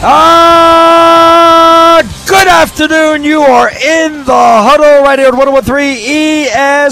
Good afternoon. You are in the huddle right here at 101.3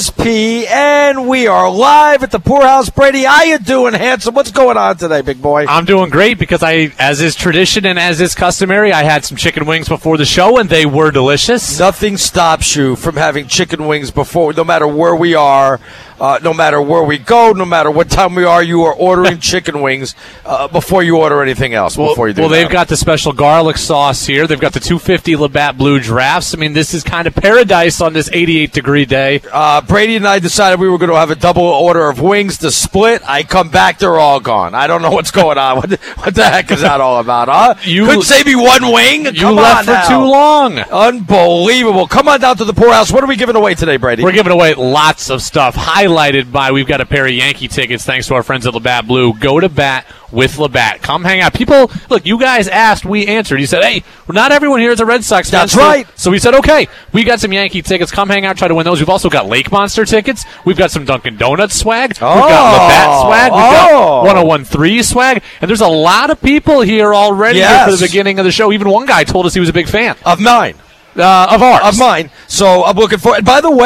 ESPN. We are live at the Poorhouse. Brady, how you doing, handsome? What's going on today, big boy? I'm doing great because as is tradition and as is customary, I had some chicken wings before the show, and they were delicious. Nothing stops you from having chicken wings before, no matter where we are. No matter where we go, no matter what time we are, you are ordering chicken wings before you order anything else. They've got the special garlic sauce here. They've got the 250 Labatt Blue Drafts. I mean, this is kind of paradise on this 88-degree day. Brady and I decided we were going to have a double order of wings to split. I come back, they're all gone. I don't know what's going on. What the heck is that all about, huh? You couldn't save me one wing? You left for too long. Unbelievable. Come on down to the Poorhouse. What are we giving away today, Brady? We're giving away lots of stuff. Highlighted by, we've got a pair of Yankee tickets thanks to our friends at Labatt Blue. Go to bat with Labatt. Come hang out. People, look, you guys asked, we answered. You said, hey, not everyone here is a Red Sox fan. That's right. So we said, okay, we got some Yankee tickets. Come hang out, try to win those. We've also got Lake Monster tickets. We've got some Dunkin' Donuts swag. We've got Labatt swag. We've got 101.3 swag. And there's a lot of people here already here for the beginning of the show. Even one guy told us he was a big fan. Of mine. Of ours. Of mine. So I'm looking for it. By the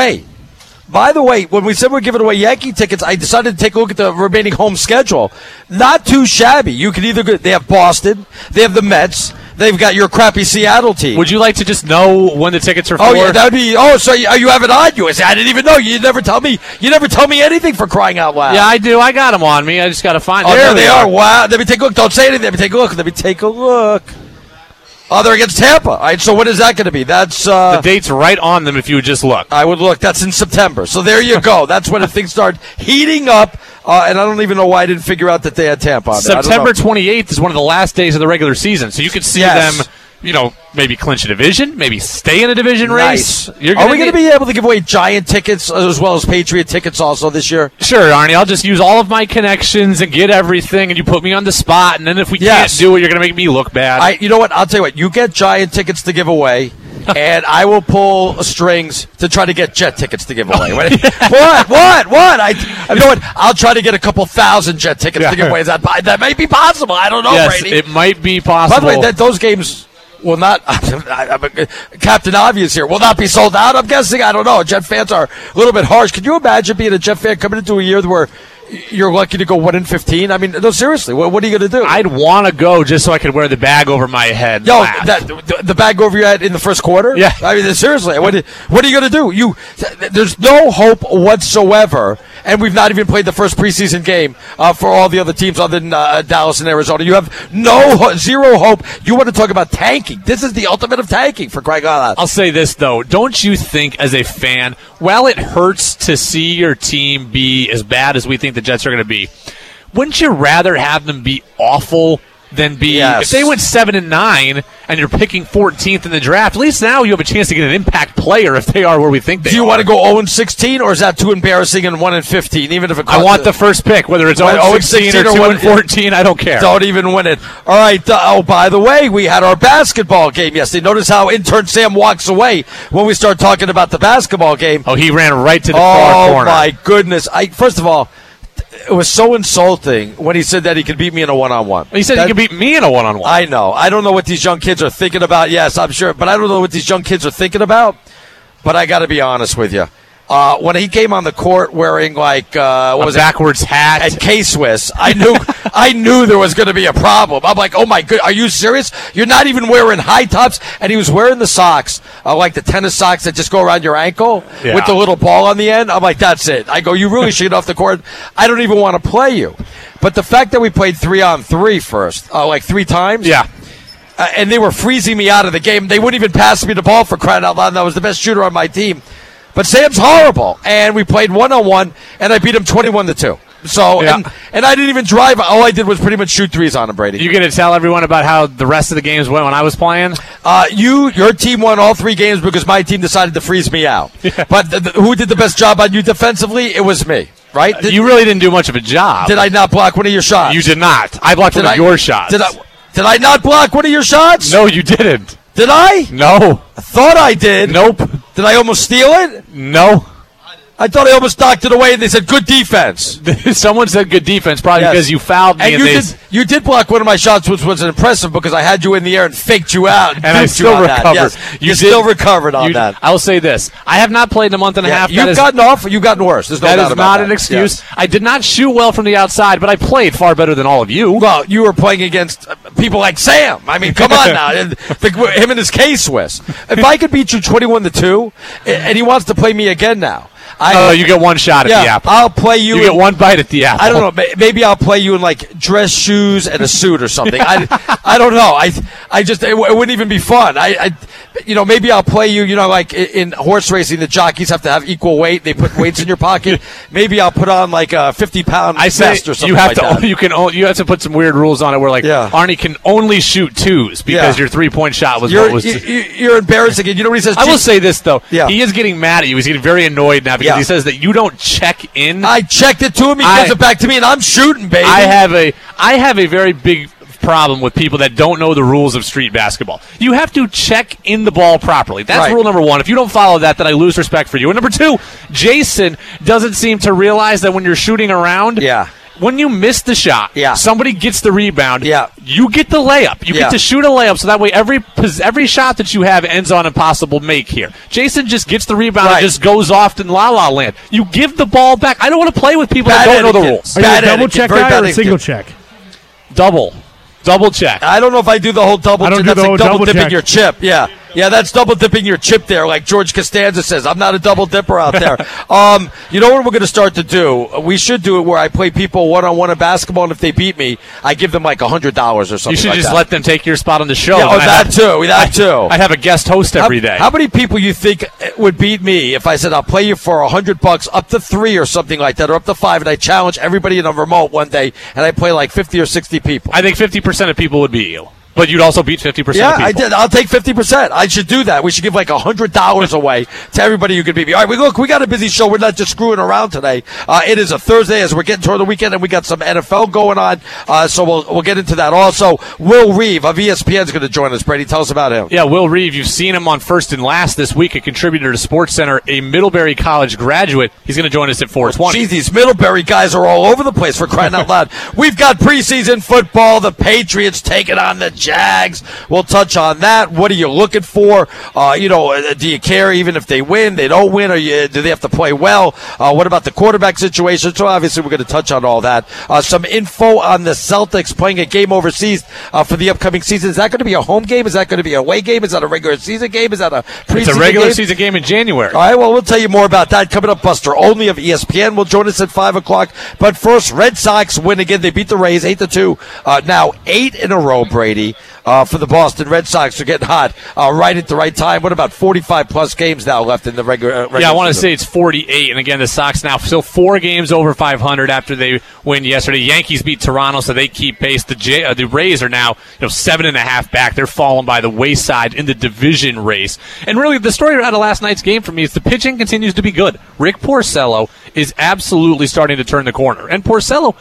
way, when we said we're giving away Yankee tickets, I decided to take a look at the remaining home schedule. Not too shabby. You can either go, they have Boston, they have the Mets, they've got your crappy Seattle team. Would you like to just know when the tickets are for? Oh, yeah, that would be. Oh, so you have it on you? I didn't even know. You never tell me. You never tell me anything, for crying out loud. Yeah, I do. I got them on me. I just got to find. Oh, there they are. Wow. Let me take a look. Don't say anything. Let me take a look. Oh, they're against Tampa. All right, so when is that going to be? That's the date's right on them if you would just look. I would look. That's in September. So there you go. That's when things start heating up, and I don't even know why I didn't figure out that they had Tampa on there. September 28th is one of the last days of the regular season, so you could see them, maybe clinch a division, maybe stay in a division race. Are we going to be able to give away Giant tickets as well as Patriot tickets also this year? Sure, Arnie. I'll just use all of my connections and get everything, and you put me on the spot, and then if we can't do it, you're going to make me look bad. You know what? I'll tell you what. You get Giant tickets to give away, and I will pull strings to try to get Jet tickets to give away. What? You know what? I'll try to get a couple thousand Jet tickets to give away. That may be possible. I don't know, yes, Brady. It might be possible. By the way, those games will not, Captain Obvious here, will not be sold out, I'm guessing. I don't know. Jet fans are a little bit harsh. Can you imagine being a Jet fan coming into a year where you're lucky to go 1-15? I mean, no, seriously, what are you going to do? I'd want to go just so I could wear the bag over my head. Yo, the bag over your head in the first quarter? Yeah. I mean, seriously, what are you going to do? There's no hope whatsoever, and we've not even played the first preseason game for all the other teams other than Dallas and Arizona. You have zero hope. You want to talk about tanking. This is the ultimate of tanking, for crying out loud. I'll say this, though. Don't you think, as a fan, while it hurts to see your team be as bad as we think the Jets are going to be, wouldn't you rather have them be awful than be? Yes. If they went 7-9 and you're picking 14th in the draft, at least now you have a chance to get an impact player if they are where we think they are. Do you want to go 0-16, or is that too embarrassing, and 1-15? Even if I want the first pick, whether it's 0-16 or 2-14, I don't care. Don't even win it. All right. By the way, we had our basketball game yesterday. Notice how intern Sam walks away when we start talking about the basketball game. Oh, he ran right to the far corner. Oh my goodness! First of all, it was so insulting when he said that he could beat me in a one-on-one. He said he could beat me in a one-on-one. I know. I don't know what these young kids are thinking about. Yes, I'm sure. But I don't know what these young kids are thinking about. But I got to be honest with you. When he came on the court wearing a backwards hat and K-Swiss, I knew there was going to be a problem. I'm like, oh my god, are you serious? You're not even wearing high tops, and he was wearing the socks, like the tennis socks that just go around your ankle with the little ball on the end. I'm like, that's it. I go, you really should get off the court. I don't even want to play you. But the fact that we played 3-on-3 first, like 3 times, and they were freezing me out of the game. They wouldn't even pass me the ball, for crying out loud. And I was the best shooter on my team. But Sam's horrible, and we played 1-on-1, and I beat him 21-2. So, and I didn't even drive. All I did was pretty much shoot threes on him, Brady. You going to tell everyone about how the rest of the games went when I was playing? Your team won all 3 games because my team decided to freeze me out. Yeah. But who did the best job on you defensively? It was me, right? You really didn't do much of a job. Did I not block one of your shots? You did not. I blocked one of your shots. Did I not block one of your shots? No, you didn't. Did I? No. I thought I did. Nope. Did I almost steal it? No. I thought I almost knocked it away, and they said good defense. Someone said good defense, probably because you fouled me. And you did block one of my shots, which was impressive because I had you in the air and faked you out. And I still recovered. Yes, you still recovered on that. I will say this. I have not played in a month and a half. You've gotten off, or you've gotten worse. There's no doubt about that. That is not an excuse. Yes. I did not shoot well from the outside, but I played far better than all of you. Well, you were playing against people like Sam. I mean, come on now. Him and his K-Swiss. If I could beat you 21-2, and he wants to play me again now. You get one shot at the apple. I'll play you. You get one bite at the apple. I don't know. Maybe I'll play you in like dress shoes and a suit or something. I don't know. I just it wouldn't even be fun. Maybe I'll play you. Like in horse racing, the jockeys have to have equal weight. They put weights in your pocket. Maybe I'll put on like a 50-pound vest or something. You have to. You have to put some weird rules on it where Arnie can only shoot twos because your 3-point shot was. You're embarrassing. And you know what he says? I will say this though. Yeah. He is getting mad at you. He's getting very annoyed now because he says that you don't check in. I checked it to him. He gives it back to me, and I'm shooting, baby. I have a very big problem with people that don't know the rules of street basketball. You have to check in the ball properly. That's rule number 1. If you don't follow that, then I lose respect for you. And number 2, Jason doesn't seem to realize that when you're shooting around, when you miss the shot, somebody gets the rebound, you get the layup. You get to shoot a layup, so that way every shot that you have ends on a possible make here. Jason just gets the rebound and just goes off in la-la land. You give the ball back. I don't want to play with people that don't know the rules. Are you a double check guy or a single check? Double check. I don't know if I do the whole double check. That's like double dipping your chip. Yeah, that's double dipping your chip there, like George Costanza says. I'm not a double dipper out there. You know what we're going to start to do? We should do it where I play people one-on-one in basketball, and if they beat me, I give them like $100 or something. You should like just that. let them take your spot on the show. Yeah, that too. I have a guest host every day. How many people you think would beat me if I said I'll play you for $100 up to 3 or something like that, or up to 5, and I challenge everybody in a remote one day, and I play like 50 or 60 people? I think 50% of people would beat you. But you'd also beat 50% of people. Yeah, I did. I'll take 50%. I should do that. We should give like $100 away to everybody who could beat me. All right, we got a busy show. We're not just screwing around today. It is a Thursday as we're getting toward the weekend, and we got some NFL going on. So we'll get into that. Also, Will Reeve of ESPN is going to join us. Brady, tell us about him. Yeah, Will Reeve. You've seen him on First and Last this week, a contributor to SportsCenter, a Middlebury College graduate. He's going to join us at 4:20. Geez, these Middlebury guys are all over the place, for crying out loud. We've got preseason football. The Patriots taking on the Jags. We'll touch on that. What are you looking for? Do you care even if they win, they don't win, or do they have to play well? What about the quarterback situation? So obviously we're going to touch on all that. Some info on the Celtics playing a game overseas for the upcoming season. Is that going to be a home game? Is that going to be an away game? Is that a regular season game? Is that a preseason game? It's a regular season game in January. All right, well, we'll tell you more about that coming up. Buster Olney of ESPN will join us at 5 o'clock. But first, Red Sox win again. They beat the Rays 8-2. Now 8 in a row, Brady. For the Boston Red Sox are getting hot right at the right time. What about 45-plus games now left in the regular I want to say it's 48. And again, the Sox now still 4 games over 500 after they win yesterday. Yankees beat Toronto, so they keep pace. The Rays are now 7.5 back. They're falling by the wayside in the division race. And really, the story out of last night's game for me is the pitching continues to be good. Rick Porcello is absolutely starting to turn the corner. And Porcello,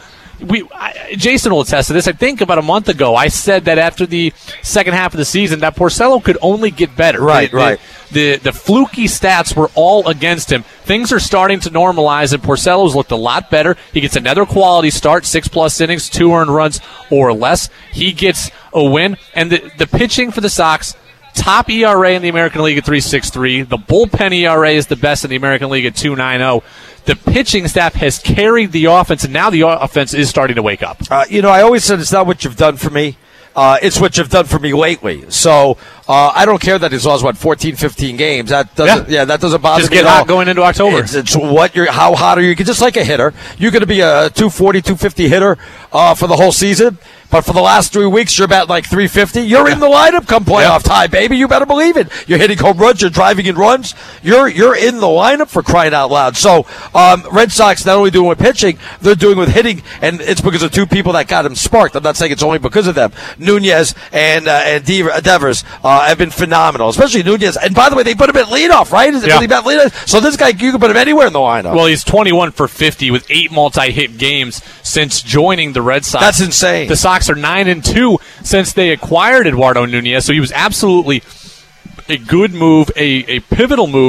Jason will attest to this. I think about a month ago, I said that after the second half of the season, that Porcello could only get better. Right. The fluky stats were all against him. Things are starting to normalize, and Porcello's looked a lot better. He gets another quality start, 6+ innings, 2 earned runs or less. He gets a win, and the pitching for the Sox, top ERA in the American League at 3.63. The bullpen ERA is the best in the American League at 2.90. The pitching staff has carried the offense, and now the offense is starting to wake up. I always said it's not what you've done for me. It's what you've done for me lately. So I don't care that he's lost 14, 15 games. That doesn't that doesn't bother me. Just get hot going into October. It's how hot are you? Just like a hitter, you're going to be a 240, 250 hitter for the whole season. But for the last 3 weeks, you're about like 350. You're in the lineup come playoff time, baby. You better believe it. You're hitting home runs. You're driving in runs. You're in the lineup, for crying out loud. So Red Sox not only doing with pitching, they're doing with hitting, and it's because of 2 people that got him sparked. I'm not saying it's only because of them. Nunez and Devers have been phenomenal, especially Nunez. And by the way, they put him at leadoff, right? Is it really about leadoff? So this guy, you can put him anywhere in the lineup. Well, he's 21 for 50 with 8 multi-hit games since joining the Red Sox. That's insane. The Sox are 9-2 since they acquired Eduardo Nunez, so he was absolutely a good move, a pivotal move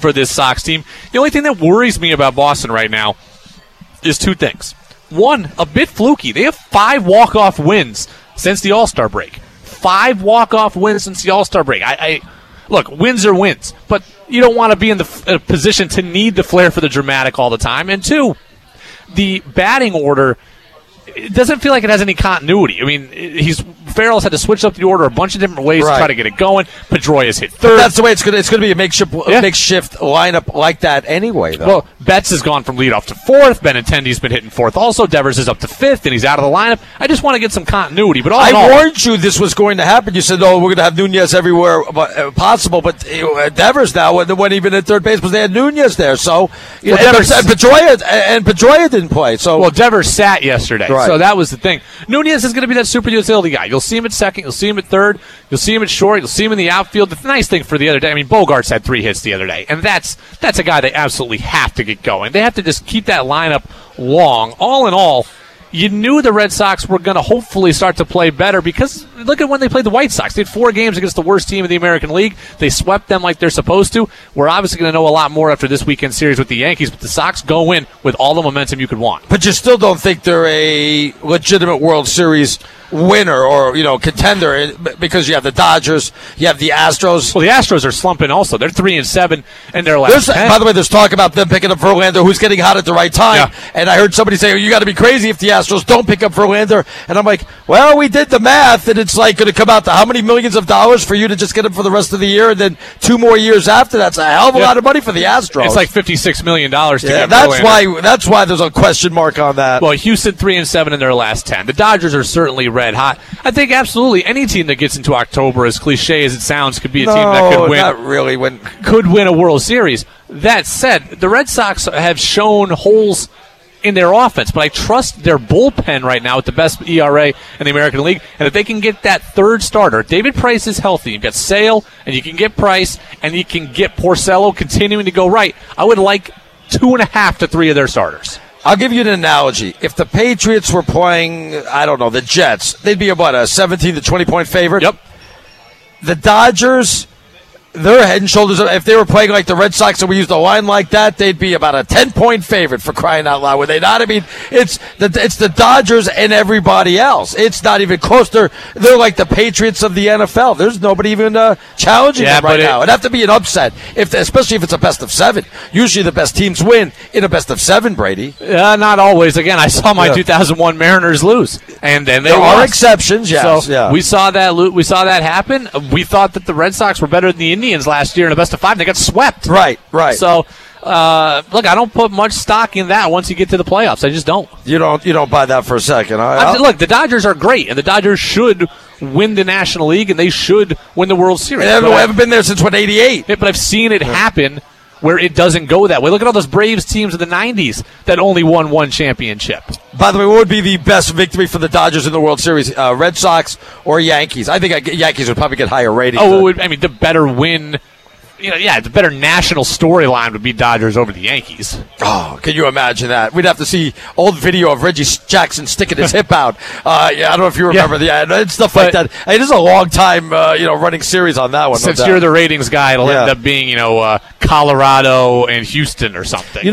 for this Sox team. The only thing that worries me about Boston right now is two things. One, a bit fluky. They have 5 walk-off wins since the All-Star break. 5 walk-off wins since the All-Star break. Look, wins are wins, but you don't want to be in the position to need the flair for the dramatic all the time. And two, the batting order, it doesn't feel like it has any continuity. I mean, Farrell's had to switch up the order a bunch of different ways to try to get it going. Pedroia's hit third. But that's the way it's going to be a makeshift lineup like that anyway, though. Well, Betts has gone from leadoff to fourth. Benintendi's been hitting fourth also. Devers is up to fifth, and he's out of the lineup. I just want to get some continuity. But I warned you this was going to happen. You said, we're going to have Nunez everywhere possible. But Devers now, when even at third base, because they had Nunez there. So, and Pedroia didn't play. So, well, Devers sat yesterday. Right. So that was the thing. Nunez is going to be that super utility guy. You'll see him at second. You'll see him at third. You'll see him at short. You'll see him in the outfield. The nice thing for the other day, I mean, Bogarts had 3 hits the other day, and that's a guy they absolutely have to get going. They have to just keep that lineup long. All in all, you knew the Red Sox were going to hopefully start to play better because look at when they played the White Sox. They had 4 games against the worst team in the American League. They swept them like they're supposed to. We're obviously going to know a lot more after this weekend series with the Yankees, but the Sox go in with all the momentum you could want. But you still don't think they're a legitimate World Series winner or contender because you have the Dodgers, you have the Astros. Well, the Astros are slumping also. They're 3-7 in their last 10. By the way, there's talk about them picking up Verlander, who's getting hot at the right time. Yeah. And I heard somebody say, you got to be crazy if the Astros don't pick up Verlander. And I'm like, well, we did the math, and it's like going to come out to how many millions of dollars for you to just get him for the rest of the year, and then 2 more years after. That's a hell of a lot of money for the Astros. It's like $56 million to get Verlander. That's why there's a question mark on that. Well, Houston 3-7 in their last 10. The Dodgers are certainly red hot. I think absolutely any team that gets into October, as cliche as it sounds, could be a team that could win. Not really. Could win a World Series. That said, the Red Sox have shown holes in their offense, but I trust their bullpen right now with the best ERA in the American League. And if they can get that third starter, David Price is healthy. You've got Sale, and you can get Price, and you can get Porcello continuing to go right. I would like 2.5 to 3 of their starters. I'll give you an analogy. If the Patriots were playing, I don't know, the Jets, they'd be about a 17 to 20 point favorite. Yep. The Dodgers, they're head and shoulders. If they were playing like the Red Sox and we used a line like that, they'd be about a 10-point favorite, for crying out loud, would they not? I mean, it's the Dodgers and everybody else. It's not even close. They're like the Patriots of the NFL. There's nobody even challenging them right now. It'd have to be an upset, especially if it's a best of 7. Usually the best teams win in a best of 7, Brady. Not always. Again, I saw my 2001 Mariners lose, and then there are exceptions. Yes, so we saw that. We saw that happen. We thought that the Red Sox were better than the Indians last year in a best of 5. They got swept. Right. So, look, I don't put much stock in that once you get to the playoffs. I just don't. You don't buy that for a second. Look, the Dodgers are great, and the Dodgers should win the National League, and they should win the World Series. They haven't been there since, 88? But I've seen it happen where it doesn't go that way. Look at all those Braves teams of the 90s that only won 1 championship. By the way, what would be the best victory for the Dodgers in the World Series? Red Sox or Yankees? I think Yankees would probably get higher ratings. The better win. The better national storyline would be Dodgers over the Yankees. Oh, can you imagine that? We'd have to see old video of Reggie Jackson sticking his hip out. I don't know if you remember and stuff like that. It is a long time, running series on that one. Since you're the ratings guy, it'll end up being, Colorado and Houston or something.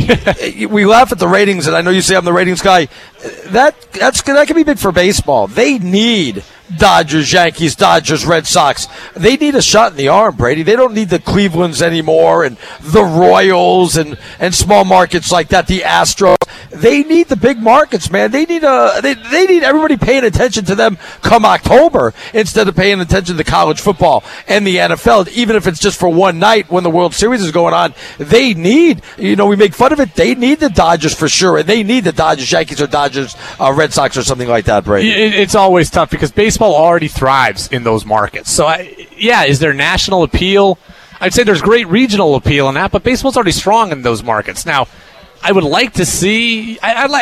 We laugh at the ratings, and I know you say I'm the ratings guy. That can be big for baseball. They need Dodgers, Yankees, Dodgers, Red Sox. They need a shot in the arm, Brady. They don't need the Clevelands anymore and the Royals and small markets like that, the Astros. They need the big markets, man. They need they need everybody paying attention to them come October instead of paying attention to college football and the NFL, even if it's just for one night when the World Series is going on. They need, we make fun of it. They need the Dodgers for sure, and they need the Dodgers, Yankees, or Dodgers, Red Sox, or something like that, Brady. It's always tough because baseball already thrives in those markets. So, is there national appeal? I'd say there's great regional appeal in that, but baseball's already strong in those markets. Now, I would like to see.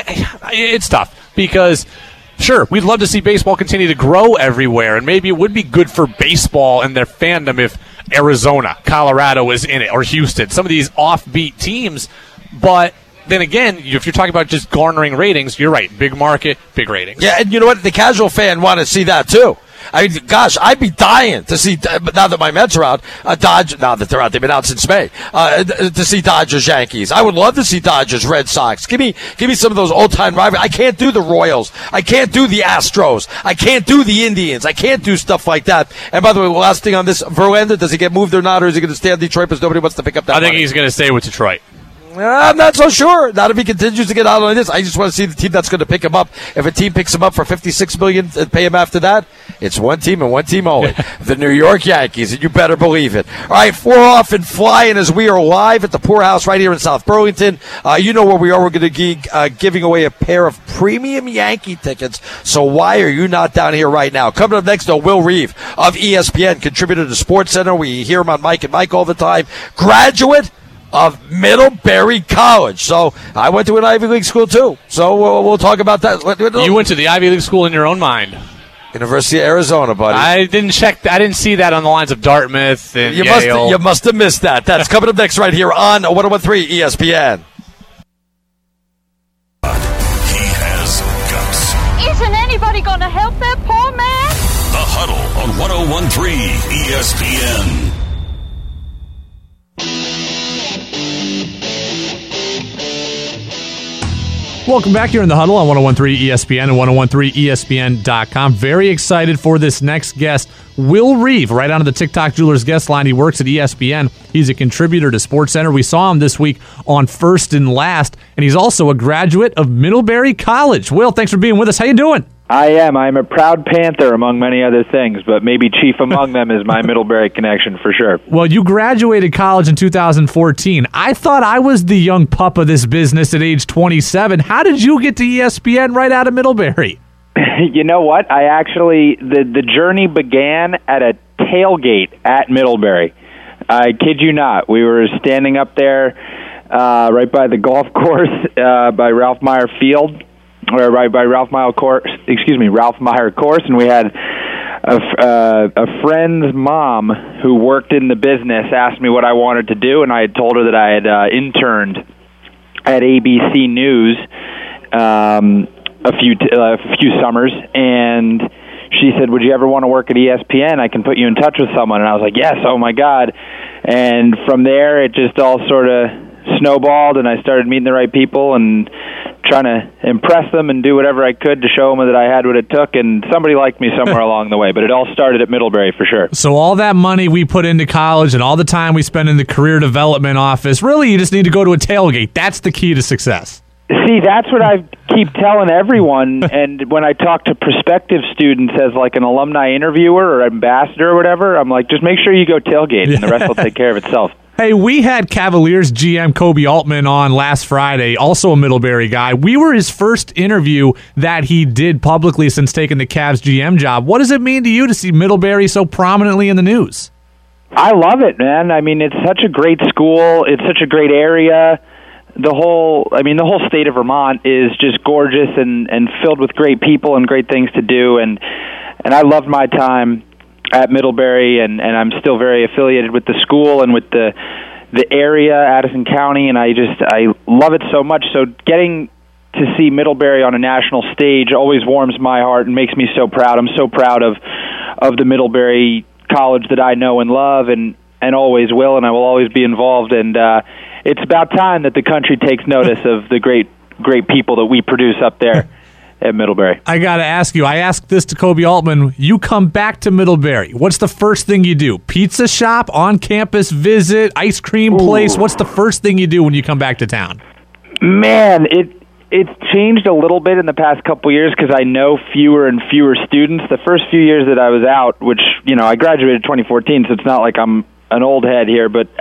It's tough because, sure, we'd love to see baseball continue to grow everywhere, and maybe it would be good for baseball and their fandom if Arizona, Colorado is in it, or Houston, some of these offbeat teams. But then again, if you're talking about just garnering ratings, you're right. Big market, big ratings. Yeah, and you know what? The casual fan want to see that too. I mean, gosh, I'd be dying to see, now that my Mets are out, now that they're out, they've been out since May, to see Dodgers Yankees. I would love to see Dodgers Red Sox. Give me some of those old-time rivalries. I can't do the Royals. I can't do the Astros. I can't do the Indians. I can't do stuff like that. And by the way, last thing on this, Verlander, does he get moved or not, or is he going to stay in Detroit because nobody wants to pick up that I think money? He's going to stay with Detroit. I'm not so sure. Not if he continues to get out on this. I just want to see the team that's going to pick him up. If a team picks him up for $56 million and pay him after that, it's one team and one team only. The New York Yankees, and you better believe it. All right, 4 off and flying as we are live at the Poorhouse right here in South Burlington. You know where we are. We're going to be giving away a pair of premium Yankee tickets. So why are you not down here right now? Coming up next, Will Reeve of ESPN, contributor to SportsCenter. We hear him on Mike and Mike all the time. Graduate of Middlebury College. So I went to an Ivy League school too. So we'll talk about that. You went to the Ivy League school in your own mind. University of Arizona, buddy. I didn't see that on the lines of Dartmouth and Yale. You must have missed that. That's coming up next right here on 101.3 ESPN. He has guts. Isn't anybody going to help that poor man? The Huddle on 101.3 ESPN. Welcome back here in the Huddle on 101.3 ESPN and 101.3ESPN.com. Very excited for this next guest, Will Reeve, right onto the TikTok Jewelers guest line. He works at ESPN. He's a contributor to SportsCenter. We saw him this week on First and Last, and he's also a graduate of Middlebury College. Will, thanks for being with us. How you doing? I am. I'm a proud Panther, among many other things, but maybe chief among them is my Middlebury connection for sure. Well, you graduated college in 2014. I thought I was the young pup of this business at age 27. How did you get to ESPN right out of Middlebury? You know what? The journey began at a tailgate at Middlebury. I kid you not. We were standing up there right by the golf course by Ralph Meyer Field. Or right by Ralph Meyer Course, and we had a friend's mom who worked in the business asked me what I wanted to do, and I had told her that I had interned at ABC News a few summers, and she said, "Would you ever want to work at ESPN? I can put you in touch with someone." And I was like, "Yes, oh my God!" And from there, it just all sort of snowballed, and I started meeting the right people and trying to impress them and do whatever I could to show them that I had what it took, and somebody liked me somewhere along the way. But it all started at Middlebury for sure. So all that money we put into college and all the time we spend in the career development office, really you just need to go to a tailgate. That's the key to success. See, that's what I keep telling everyone, and when I talk to prospective students as like an alumni interviewer or ambassador or whatever, I'm like, just make sure you go tailgate, and the rest will take care of itself. Hey, we had Cavaliers GM Kobe Altman on last Friday, also a Middlebury guy. We were his first interview that he did publicly since taking the Cavs GM job. What does it mean to you to see Middlebury so prominently in the news? I love it, man. I mean, it's such a great school. It's such a great area. The whole state of Vermont is just gorgeous and filled with great people and great things to do. And I loved my time at Middlebury, and I'm still very affiliated with the school and with the area, Addison County, and I love it so much. So getting to see Middlebury on a national stage always warms my heart and makes me so proud. I'm so proud of the Middlebury College that I know and love, and always will, and I will always be involved. And it's about time that the country takes notice of the great people that we produce up there at Middlebury. I got to ask you, I asked this to Kobe Altman, you come back to Middlebury. What's the first thing you do? Pizza shop, on-campus visit, ice cream place? What's the first thing you do when you come back to town? Man, it's changed a little bit in the past couple years because I know fewer and fewer students. The first few years that I was out, which, I graduated 2014, so it's not like I'm an old head here, but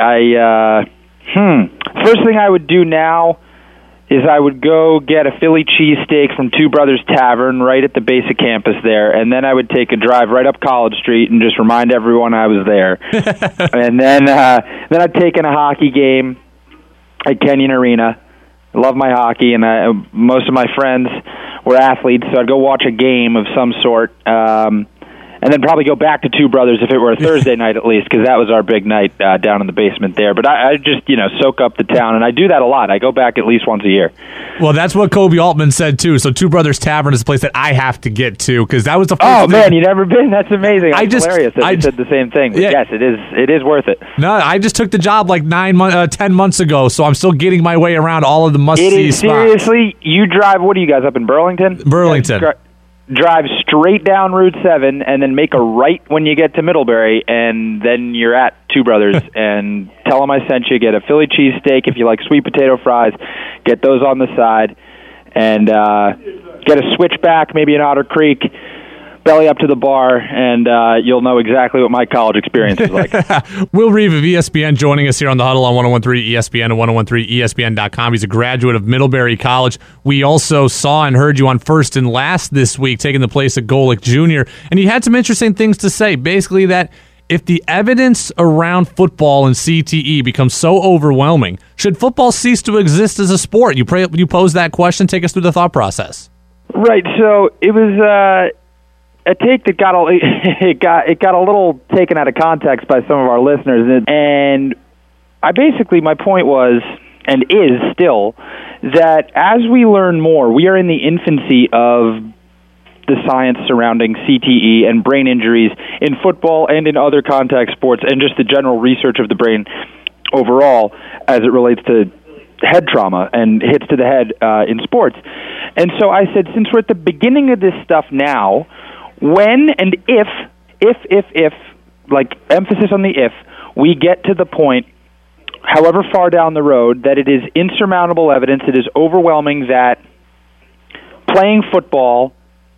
first thing I would do now is I would go get a Philly cheesesteak from Two Brothers Tavern right at the basic campus there, and then I would take a drive right up College Street and just remind everyone I was there. And then I'd take in a hockey game at Kenyon Arena. I love my hockey, and most of my friends were athletes, so I'd go watch a game of some sort. and then probably go back to Two Brothers if it were a Thursday night at least, because that was our big night down in the basement there. But I just, soak up the town, and I do that a lot. I go back at least once a year. Well, that's what Kobe Altman said, too. So Two Brothers Tavern is a place that I have to get to, because that was the first thing. Man, you never been? That's amazing. It's hilarious that you said the same thing. But yes, it is worth it. No, I just took the job like 10 months ago, so I'm still getting my way around all of the must-see spots. Seriously, you drive, what are you guys, up in Burlington? Burlington. Drive straight down Route 7 and then make a right when you get to Middlebury, and then you're at Two Brothers. And tell them I sent you. Get a Philly cheesesteak. If you like sweet potato fries, get those on the side. And get a switchback, maybe an Otter Creek, belly up to the bar, and you'll know exactly what my college experience is like. Will Reeve of ESPN joining us here on The Huddle on 101.3 ESPN and 101.3ESPN.com. He's a graduate of Middlebury College. We also saw and heard you on First and Last this week, taking the place of Golick Jr., and you had some interesting things to say, basically that if the evidence around football and CTE becomes so overwhelming, should football cease to exist as a sport? You posed that question. Take us through the thought process. Right, so it was a take that got a little taken out of context by some of our listeners, and my point was, and is still, that as we learn more, we are in the infancy of the science surrounding CTE and brain injuries in football and in other contact sports, and just the general research of the brain overall as it relates to head trauma and hits to the head in sports. And so I said, since we're at the beginning of this stuff now, when and if, like emphasis on the if, we get to the point, however far down the road, that it is insurmountable evidence, it is overwhelming that playing football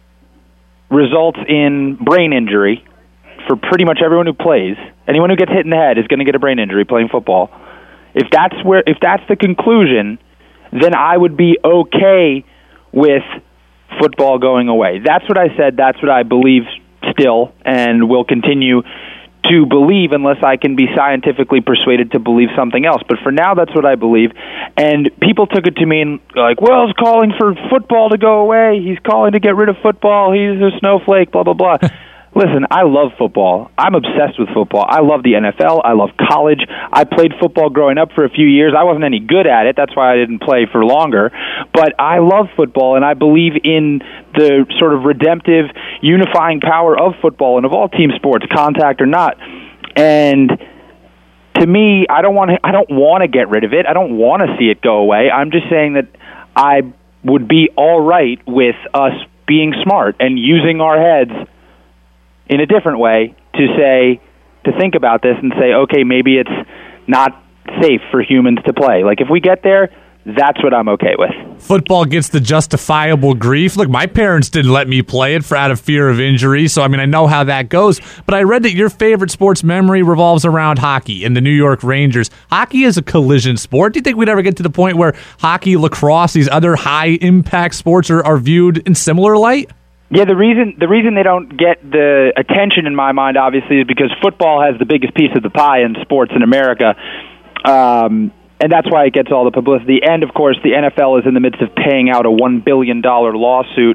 results in brain injury for pretty much everyone who plays. Anyone who gets hit in the head is going to get a brain injury playing football. If that's the conclusion, then I would be okay with football going away. That's what I said. That's what I believe still, and will continue to believe unless I can be scientifically persuaded to believe something else. But for now, that's what I believe. And people took it to mean, like, well, he's calling for football to go away. He's calling to get rid of football. He's a snowflake, blah, blah, blah. Listen, I love football. I'm obsessed with football. I love the NFL. I love college. I played football growing up for a few years. I wasn't any good at it. That's why I didn't play for longer. But I love football, and I believe in the sort of redemptive, unifying power of football and of all team sports, contact or not. And to me, I don't want to get rid of it. I don't want to see it go away. I'm just saying that I would be all right with us being smart and using our heads in a different way to think about this and say, okay, maybe it's not safe for humans to play. Like, if we get there, that's what I'm okay with. Football gets the justifiable grief. Look, my parents didn't let me play it out of fear of injury, so I know how that goes. But I read that your favorite sports memory revolves around hockey and the New York Rangers. Hockey is a collision sport. Do you think we'd ever get to the point where hockey, lacrosse, these other high-impact sports are viewed in similar light? Yeah, the reason they don't get the attention in my mind, obviously, is because football has the biggest piece of the pie in sports in America, and that's why it gets all the publicity. And, of course, the NFL is in the midst of paying out a $1 billion lawsuit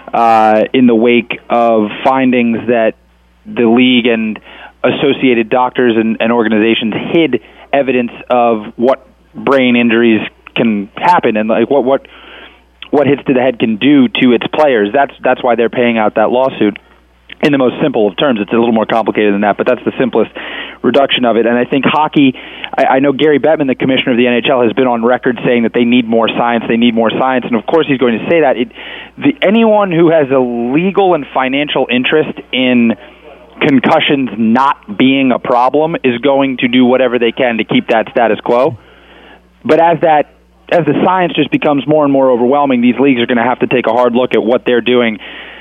in the wake of findings that the league and associated doctors and organizations hid evidence of what brain injuries can happen and like what hits to the head can do to its players. That's why they're paying out that lawsuit. In the most simple of terms, it's a little more complicated than that, but that's the simplest reduction of it. And I think hockey, I know Gary Bettman, the commissioner of the NHL, has been on record saying that they need more science, and of course he's going to say that. Anyone who has a legal and financial interest in concussions not being a problem is going to do whatever they can to keep that status quo. But as the science just becomes more and more overwhelming, these leagues are going to have to take a hard look at what they're doing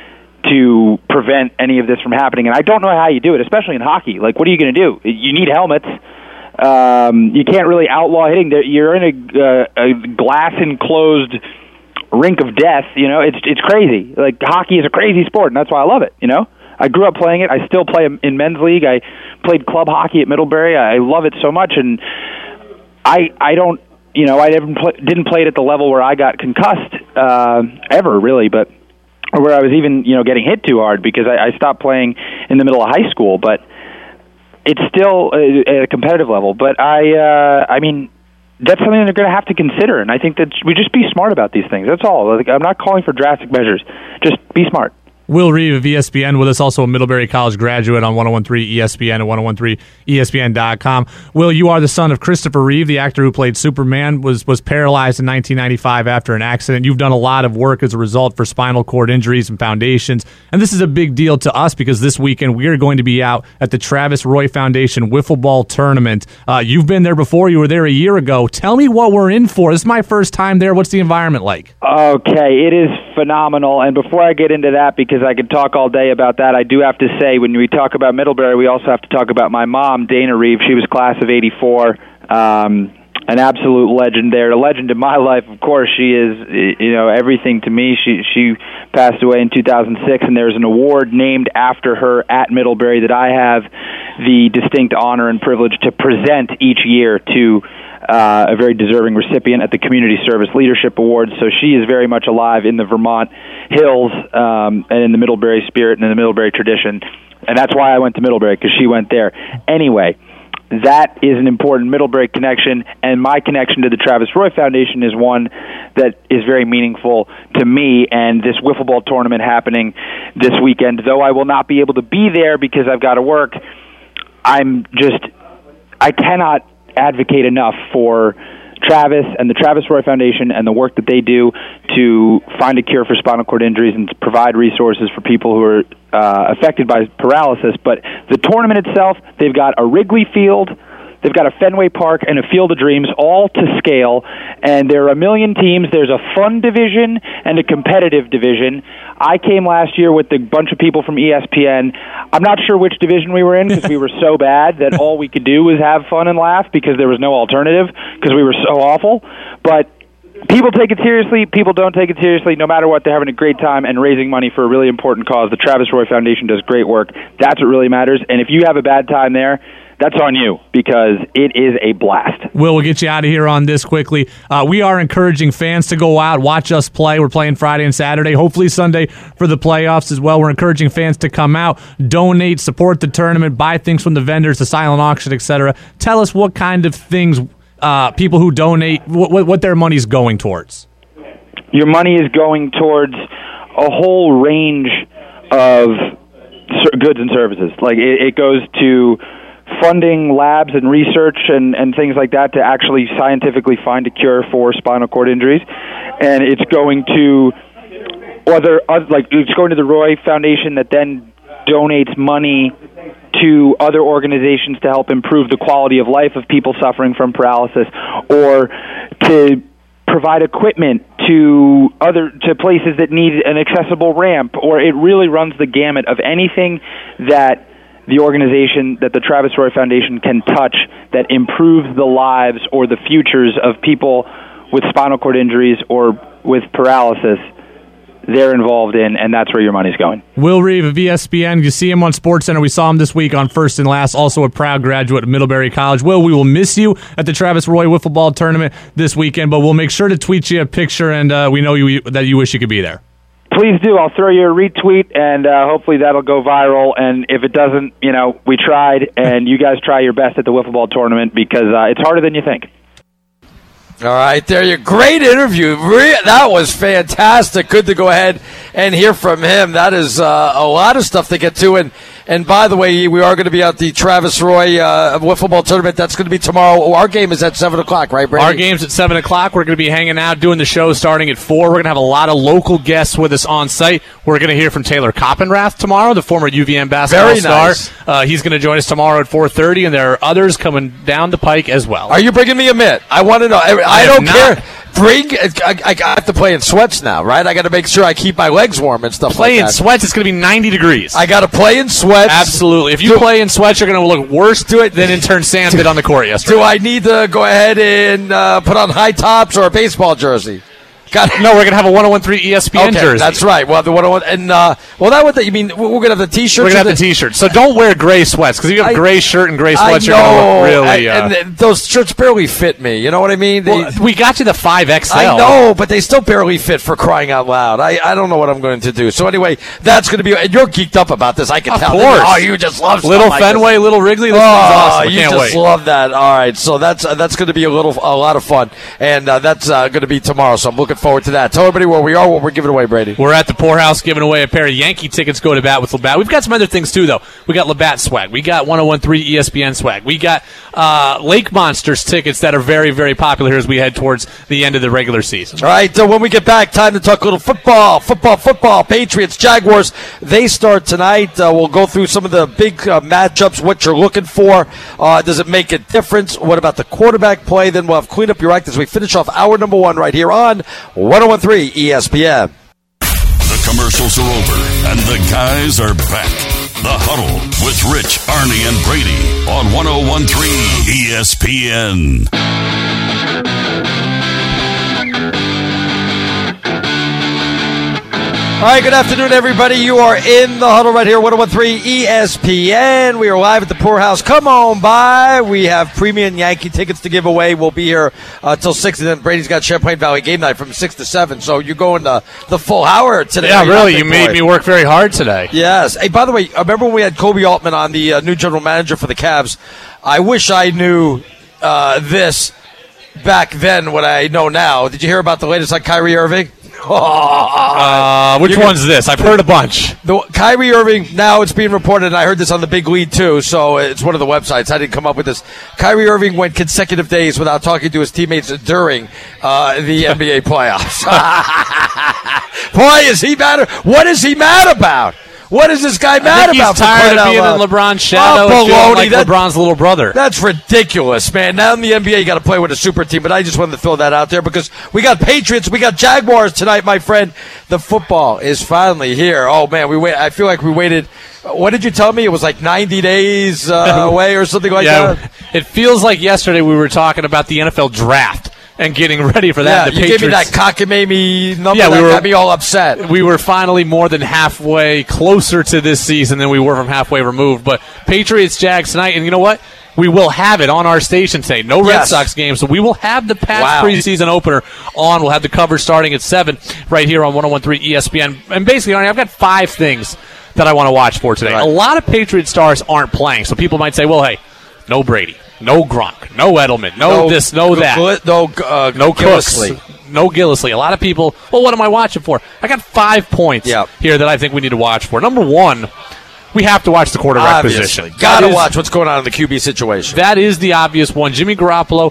to prevent any of this from happening. And I don't know how you do it, especially in hockey. Like, what are you going to do? You need helmets. You can't really outlaw hitting. You're in a glass-enclosed rink of death. It's crazy. Like, hockey is a crazy sport, and that's why I love it, I grew up playing it. I still play in men's league. I played club hockey at Middlebury. I love it so much, and I don't... I didn't play it at the level where I got concussed ever, really, but or where I was even, getting hit too hard because I stopped playing in the middle of high school. But it's still at a competitive level. But I mean, that's something they're going to have to consider, and I think that we just be smart about these things. That's all. I'm not calling for drastic measures. Just be smart. Will Reeve of ESPN with us, also a Middlebury College graduate on 1013 ESPN and 1013ESPN.com. Will, you are the son of Christopher Reeve, the actor who played Superman, was paralyzed in 1995 after an accident. You've done a lot of work as a result for spinal cord injuries and foundations, and this is a big deal to us because this weekend we are going to be out at the Travis Roy Foundation Wiffle Ball Tournament. You've been there before. You were there a year ago. Tell me what we're in for. This is my first time there. What's the environment like? Okay, it is phenomenal, and before I get into that, because I could talk all day about that, I do have to say, when we talk about Middlebury, we also have to talk about my mom, Dana Reeve. She was class of 84, an absolute legend there. A legend in my life, of course. She is, everything to me. She passed away in 2006, and there's an award named after her at Middlebury that I have the distinct honor and privilege to present each year to a very deserving recipient at the Community Service Leadership Awards. So she is very much alive in the Vermont hills and in the Middlebury spirit and in the Middlebury tradition. And that's why I went to Middlebury, because she went there. Anyway, that is an important Middlebury connection, and my connection to the Travis Roy Foundation is one that is very meaningful to me, and this wiffle ball tournament happening this weekend, though I will not be able to be there because I've got to work, I cannot advocate enough for Travis and the Travis Roy Foundation and the work that they do to find a cure for spinal cord injuries and to provide resources for people who are affected by paralysis. But the tournament itself, they've got a Wrigley Field, they've got a Fenway Park, and a Field of Dreams, all to scale, and there are a million teams. There's a fun division and a competitive division. I came last year with a bunch of people from ESPN. I'm not sure which division we were in because we were so bad that all we could do was have fun and laugh because there was no alternative because we were so awful. But people take it seriously. People don't take it seriously. No matter what, they're having a great time and raising money for a really important cause. The Travis Roy Foundation does great work. That's what really matters. And if you have a bad time there, that's on you because it is a blast. We'll get you out of here on this quickly. We are encouraging fans to go out, watch us play. We're playing Friday and Saturday, hopefully Sunday for the playoffs as well. We're encouraging fans to come out, donate, support the tournament, buy things from the vendors, the silent auction, etc. Tell us what kind of things people who donate, what their money's going towards. Your money is going towards a whole range of goods and services. Like it goes to funding labs and research and things like that to actually scientifically find a cure for spinal cord injuries, and it's going to it's going to the Roy Foundation that then donates money to other organizations to help improve the quality of life of people suffering from paralysis, or to provide equipment to places that need an accessible ramp, or it really runs the gamut of anything that the organization, that the Travis Roy Foundation can touch that improves the lives or the futures of people with spinal cord injuries or with paralysis. They're involved in, and that's where your money's going. Will Reeve of ESPN. You see him on SportsCenter. We saw him this week on First and Last, also a proud graduate of Middlebury College. Will, we will miss you at the Travis Roy Wiffle Ball Tournament this weekend, but we'll make sure to tweet you a picture, and we know that you wish you could be there. Please do. I'll throw you a retweet, and hopefully that'll go viral. And if it doesn't, we tried, and you guys try your best at the Wiffle Ball Tournament because it's harder than you think. All right, there you go. Great interview. That was fantastic. Good to go ahead and hear from him. That is a lot of stuff to get to. And by the way, we are going to be at the Travis Roy Wiffle Ball Tournament. That's going to be tomorrow. Our game is at 7 o'clock, right, Brady? Our game's at 7 o'clock. We're going to be hanging out, doing the show starting at 4. We're going to have a lot of local guests with us on site. We're going to hear from Taylor Coppenrath tomorrow, the former UVM basketball star. He's going to join us tomorrow at 4:30, and there are others coming down the pike as well. Are you bringing me a mitt? I want to know. I don't care. I have to play in sweats now, right? I got to make sure I keep my legs warm and stuff play like that. In sweats, it's going to be 90 degrees. I got to play in sweats. Absolutely. If you play in sweats, you're going to look worse than intern Sam did on the court yesterday. Do I need to go ahead and put on high tops or a baseball jersey? No, we're going to have a 101.3 ESPN jersey. That's right. Well, the 101, and you mean we're going to have the T-shirts? We're going to have the T-shirts. So don't wear gray sweats, because if you have a gray shirt and gray sweats, you're going to look really... and those shirts barely fit me. You know what I mean? We got you the 5XL. I know, but they still barely fit, for crying out loud. I don't know what I'm going to do. So anyway, that's going to be... And you're geeked up about this. I can tell. Of course. Oh, you just love stuff Little like Fenway, this. Little Wrigley. This is awesome. You just love that. All right, so that's going to be a lot of fun, and that's going to be tomorrow. So I'm looking forward to that. Tell everybody where we are, what we're giving away, Brady. We're at the Poorhouse giving away a pair of Yankee tickets. Go to bat with Labatt. We've got some other things too, though. We got Labatt swag. We got 101.3 ESPN swag. We got Lake Monsters tickets that are very, very popular here as we head towards the end of the regular season. All right, when we get back, time to talk a little football. Patriots, Jaguars. They start tonight. We'll go through some of the big matchups, what you're looking for. Does it make a difference? What about the quarterback play? Then we'll have Clean Up Your Act as we finish off hour number 1 right here on 101.3 ESPN. The commercials are over, and the guys are back. The Huddle with Rich, Arnie, and Brady on 101.3 ESPN. All right, good afternoon, everybody. You are in the Huddle right here, 101.3 ESPN. We are live at the Poorhouse. Come on by. We have premium Yankee tickets to give away. We'll be here till 6, and then Brady's got Champlain Valley game night from 6 to 7. So you're going the full hour today. Yeah, really. You made me work very hard today. Yes. Hey, by the way, remember when we had Kobe Altman on, the new general manager for the Cavs? I wish I knew this back then what I know now. Did you hear about the latest on Kyrie Irving? Which one's this? I've heard a bunch. Kyrie Irving, now it's being reported, and I heard this on the Big Lead too, so it's one of the websites. I didn't come up with this. Kyrie Irving went consecutive days without talking to his teammates during the NBA playoffs. Boy, is he mad. What is he mad about? What is this guy mad about? He's tired of being in LeBron's shadow and feeling like LeBron's little brother. That's ridiculous, man. Now in the NBA, you got to play with a super team, but I just wanted to throw that out there because we got Patriots, we got Jaguars tonight, my friend. The football is finally here. Oh, man, I feel like we waited. What did you tell me? It was like 90 days away or something like that? It feels like yesterday we were talking about the NFL draft and getting ready for that. Yeah, you gave me that cockamamie number that got me all upset. We were finally more than halfway closer to this season than we were from halfway removed. But Patriots, Jags tonight, and you know what? We will have it on our station today. No Red Sox game, so we will have the Pats preseason opener on. We'll have the coverage starting at 7 right here on 101.3 ESPN. And basically, Arnie, I've got 5 things that I want to watch for today. Right. A lot of Patriot stars aren't playing, so people might say, well, hey, no Brady. No Gronk, no Edelman, no this, no that. No Cooks, no Gillislee. A lot of people, well, what am I watching for? I got 5 points here that I think we need to watch for. Number 1, we have to watch the quarterback position. Got to watch what's going on in the QB situation. That is the obvious one. Jimmy Garoppolo,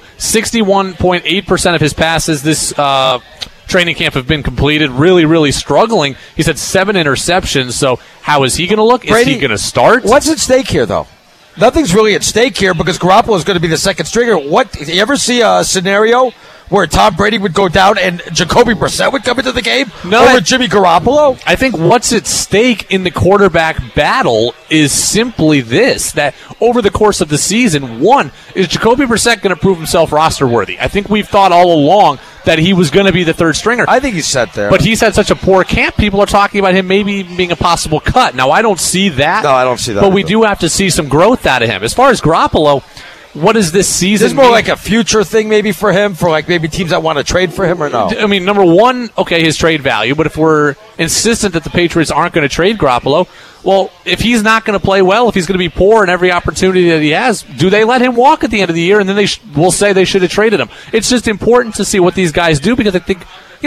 61.8% of his passes this training camp have been completed. Really, really struggling. He's had 7 interceptions, so how is he going to look? Brady, is he going to start? What's at stake here, though? Nothing's really at stake here because Garoppolo is going to be the second stringer. You ever see a scenario where Tom Brady would go down and Jacoby Brissett would come into the game over Jimmy Garoppolo? I think what's at stake in the quarterback battle is simply this, that over the course of the season, 1, is Jacoby Brissett going to prove himself roster worthy? I think we've thought all along that he was going to be the third stringer. I think he's set there. But he's had such a poor camp, people are talking about him maybe being a possible cut. Now, I don't see that. No, I don't see that. But we do have to see some growth out of him. As far as Garoppolo, what is this season? Is this more like a future thing maybe for him, for like maybe teams that want to trade for him or no? I mean, number 1, okay, his trade value. But if we're insistent that the Patriots aren't going to trade Garoppolo, well, if he's not going to play well, if he's going to be poor in every opportunity that he has, do they let him walk at the end of the year? And then we'll say they should have traded him. It's just important to see what these guys do because I think,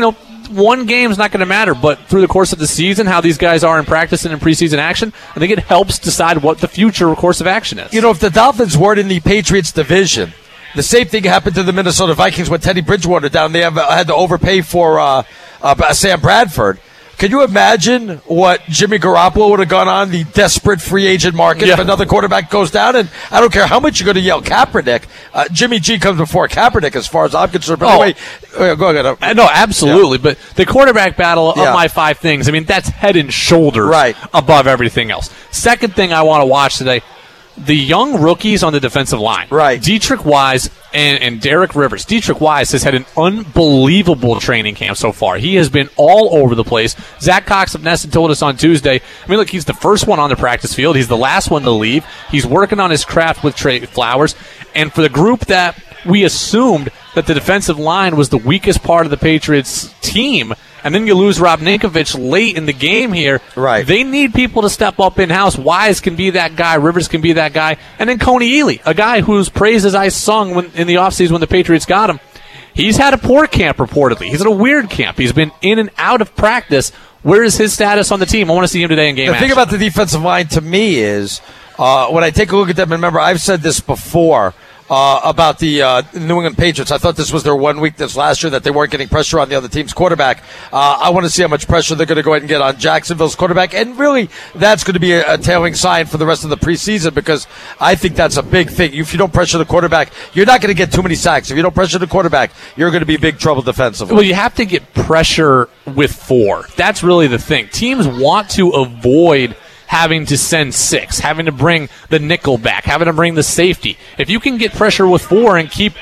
one game's not going to matter, but through the course of the season, how these guys are in practice and in preseason action, I think it helps decide what the future course of action is. If the Dolphins weren't in the Patriots division, the same thing happened to the Minnesota Vikings with Teddy Bridgewater down. They had to overpay for Sam Bradford. Can you imagine what Jimmy Garoppolo would have gone on the desperate free agent market if another quarterback goes down? And I don't care how much you're going to yell Kaepernick. Jimmy G comes before Kaepernick as far as I'm concerned. But anyway, go ahead. No, absolutely. Yeah. But the quarterback battle of my 5 things, I mean, that's head and shoulders above everything else. Second thing I want to watch today, the young rookies on the defensive line, right? Dietrich Wise and Derek Rivers. Dietrich Wise has had an unbelievable training camp so far. He has been all over the place. Zach Cox of Nesson told us on Tuesday, I mean, look, he's the first one on the practice field. He's the last one to leave. He's working on his craft with Trey Flowers. And for the group that we assumed that the defensive line was the weakest part of the Patriots team, and then you lose Rob Ninkovich late in the game here. Right. They need people to step up in-house. Wise can be that guy. Rivers can be that guy. And then Coney Ely, a guy whose praises I sung in the offseason when the Patriots got him. He's had a poor camp, reportedly. He's in a weird camp. He's been in and out of practice. Where is his status on the team? I want to see him today in game action. The thing about the defensive line to me is when I take a look at them, and remember, I've said this before, about the New England Patriots. I thought this was their one weakness last year, that they weren't getting pressure on the other team's quarterback. I want to see how much pressure they're going to go ahead and get on Jacksonville's quarterback, and really that's going to be a tailing sign for the rest of the preseason, because I think that's a big thing. If you don't pressure the quarterback, you're not going to get too many sacks. If you don't pressure the quarterback, you're going to be in big trouble defensively. Well, you have to get pressure with 4. That's really the thing. Teams want to avoid having to send 6, having to bring the nickel back, having to bring the safety. If you can get pressure with 4 and keep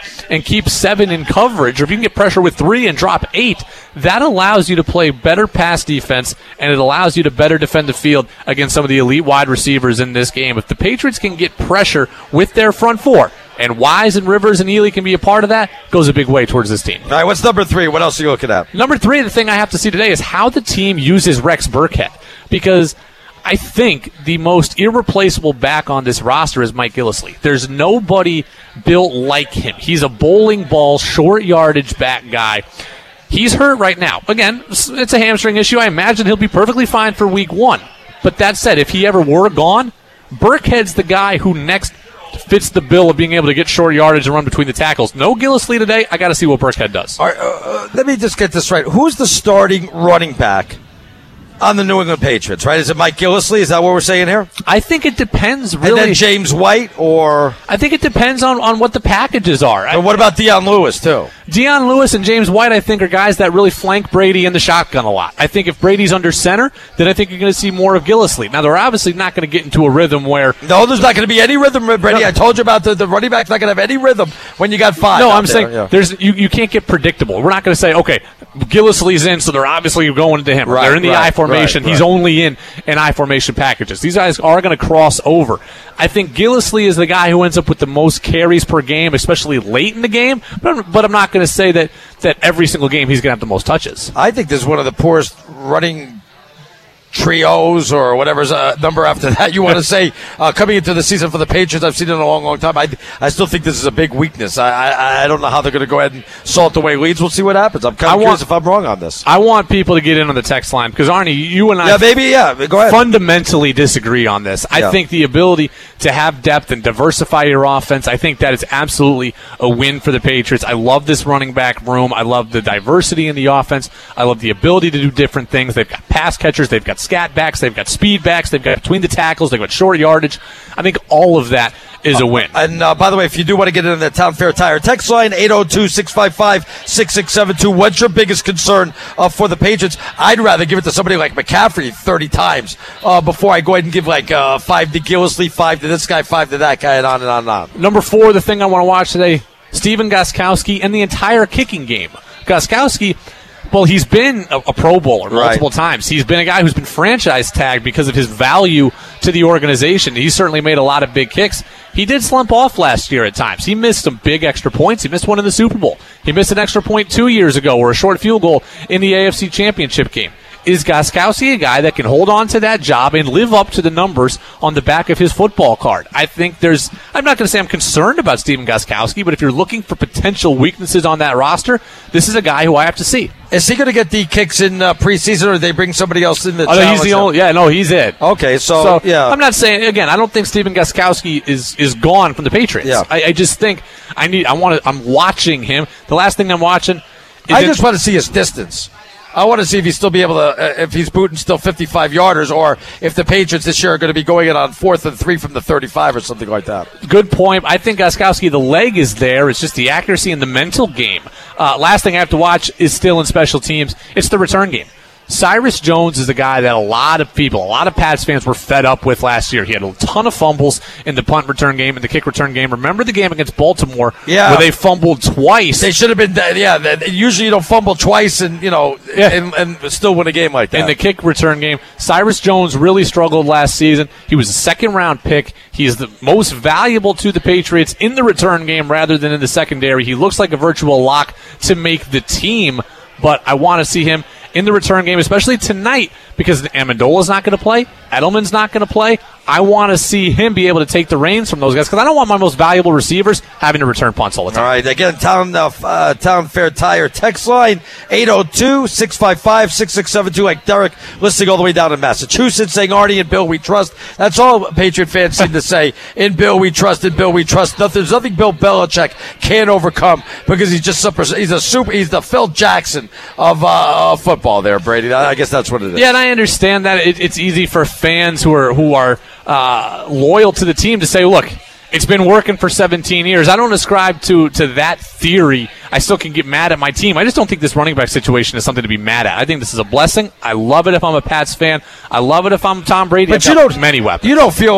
7 in coverage, or if you can get pressure with 3 and drop 8, that allows you to play better pass defense, and it allows you to better defend the field against some of the elite wide receivers in this game. If the Patriots can get pressure with their front 4, and Wise and Rivers and Ely can be a part of that, goes a big way towards this team. All right, what's number 3? What else are you looking at? Number 3, the thing I have to see today is how the team uses Rex Burkhead, because I think the most irreplaceable back on this roster is Mike Gillislee. There's nobody built like him. He's a bowling ball, short yardage back guy. He's hurt right now. Again, it's a hamstring issue. I imagine he'll be perfectly fine for week 1. But that said, if he ever were gone, Burkhead's the guy who next fits the bill of being able to get short yardage and run between the tackles. No Gillislee today. I got to see what Burkhead does. All right, let me just get this right. Who's the starting running back on the New England Patriots, right? Is it Mike Gillislee? Is that what we're saying here? I think it depends, really. And then James White, or? I think it depends on what the packages are. And what about Dion Lewis, too? Dion Lewis and James White, I think, are guys that really flank Brady in the shotgun a lot. I think if Brady's under center, then I think you're going to see more of Gillislee. Now, they're obviously not going to get into a rhythm where... No, there's not going to be any rhythm, Brady. No. I told you about the running back's not going to have any rhythm when you got 5. No, I'm saying you can't get predictable. We're not going to say, okay, Gillislee's in, so they're obviously going into him. They're in the I formation. He's only in I formation packages. These guys are going to cross over. I think Gillislee is the guy who ends up with the most carries per game, especially late in the game, but I'm not going to say that every single game he's going to have the most touches. I think this is one of the poorest running trios, or whatever's a number after that you want to say, coming into the season for the Patriots. I've seen it in a long, long time. I still think this is a big weakness. I don't know how they're going to go ahead and salt away leads. We'll see what happens. I'm kind of curious if I'm wrong on this. I want people to get in on the text line, because, Arnie, you and I go ahead. Fundamentally disagree on this. I think the ability to have depth and diversify your offense, I think that is absolutely a win for the Patriots. I love this running back room. I love the diversity in the offense. I love the ability to do different things. They've got pass catchers. They've got scat backs, they've got speed backs, they've got between the tackles, they've got short yardage. I think all of that is a win. And by the way, if you do want to get in the Town Fair Tire text line, 802-655-6672, what's your biggest concern for the Patriots? I'd rather give it to somebody like McCaffrey 30 times before I go ahead and give 5 to Gillislee, 5 to this guy, 5 to that guy, and on and on and on. Number 4, the thing I want to watch today, Stephen Gostkowski and the entire kicking game. Gostkowski, well, he's been a Pro Bowler multiple times. He's been a guy who's been franchise tagged because of his value to the organization. He's certainly made a lot of big kicks. He did slump off last year at times. He missed some big extra points. He missed one in the Super Bowl. He missed an extra point 2 years ago, or a short field goal in the AFC Championship game. Is Gostkowski a guy that can hold on to that job and live up to the numbers on the back of his football card? I think I'm not going to say I'm concerned about Stephen Gostkowski, but if you're looking for potential weaknesses on that roster, this is a guy who I have to see. Is he going to get the kicks in preseason, or they bring somebody else in the challenge? He's the only. Yeah, no, he's it. Okay, so yeah. I'm not saying, again, I don't think Stephen Gostkowski is gone from the Patriots. Yeah. I just think I'm watching him. The last thing I'm watching is I just want to see his distance. I want to see if he's still be able to, if he's booting still 55-yarders, or if the Patriots this year are going to be going in on 4th and 3 from the 35 or something like that. Good point. I think Gostkowski, the leg is there. It's just the accuracy and the mental game. Last thing I have to watch is still in special teams. It's the return game. Cyrus Jones is the guy that a lot of Pats fans were fed up with last year. He had a ton of fumbles in the punt return game and the kick return game. Remember the game against Baltimore where they fumbled twice? They should have been, usually you don't fumble twice and still win a game like that. In the kick return game, Cyrus Jones really struggled last season. He was a second-round pick. He is the most valuable to the Patriots in the return game rather than in the secondary. He looks like a virtual lock to make the team, but I want to see him in the return game, especially tonight, because Amendola's not going to play. Edelman's not going to play. I want to see him be able to take the reins from those guys because I don't want my most valuable receivers having to return punts all the time. All right, again, Town Fair Tire text line, 802-655-6672, like Derek listening all the way down in Massachusetts, saying, Arnie and Bill, we trust. That's all Patriot fans seem to say. In Bill, we trust. In Bill, we trust. There's nothing Bill Belichick can't overcome because he's just he's the Phil Jackson of football there, Brady. I guess that's what it is. Yeah, and I understand that it's easy for fans who are loyal to the team to say, look, it's been working for 17 years. I don't ascribe to that theory. I still can get mad at my team. I just don't think this running back situation is something to be mad at. I think this is a blessing. I love it if I'm a Pats fan. I love it if I'm Tom Brady. But you don't many weapons. You don't feel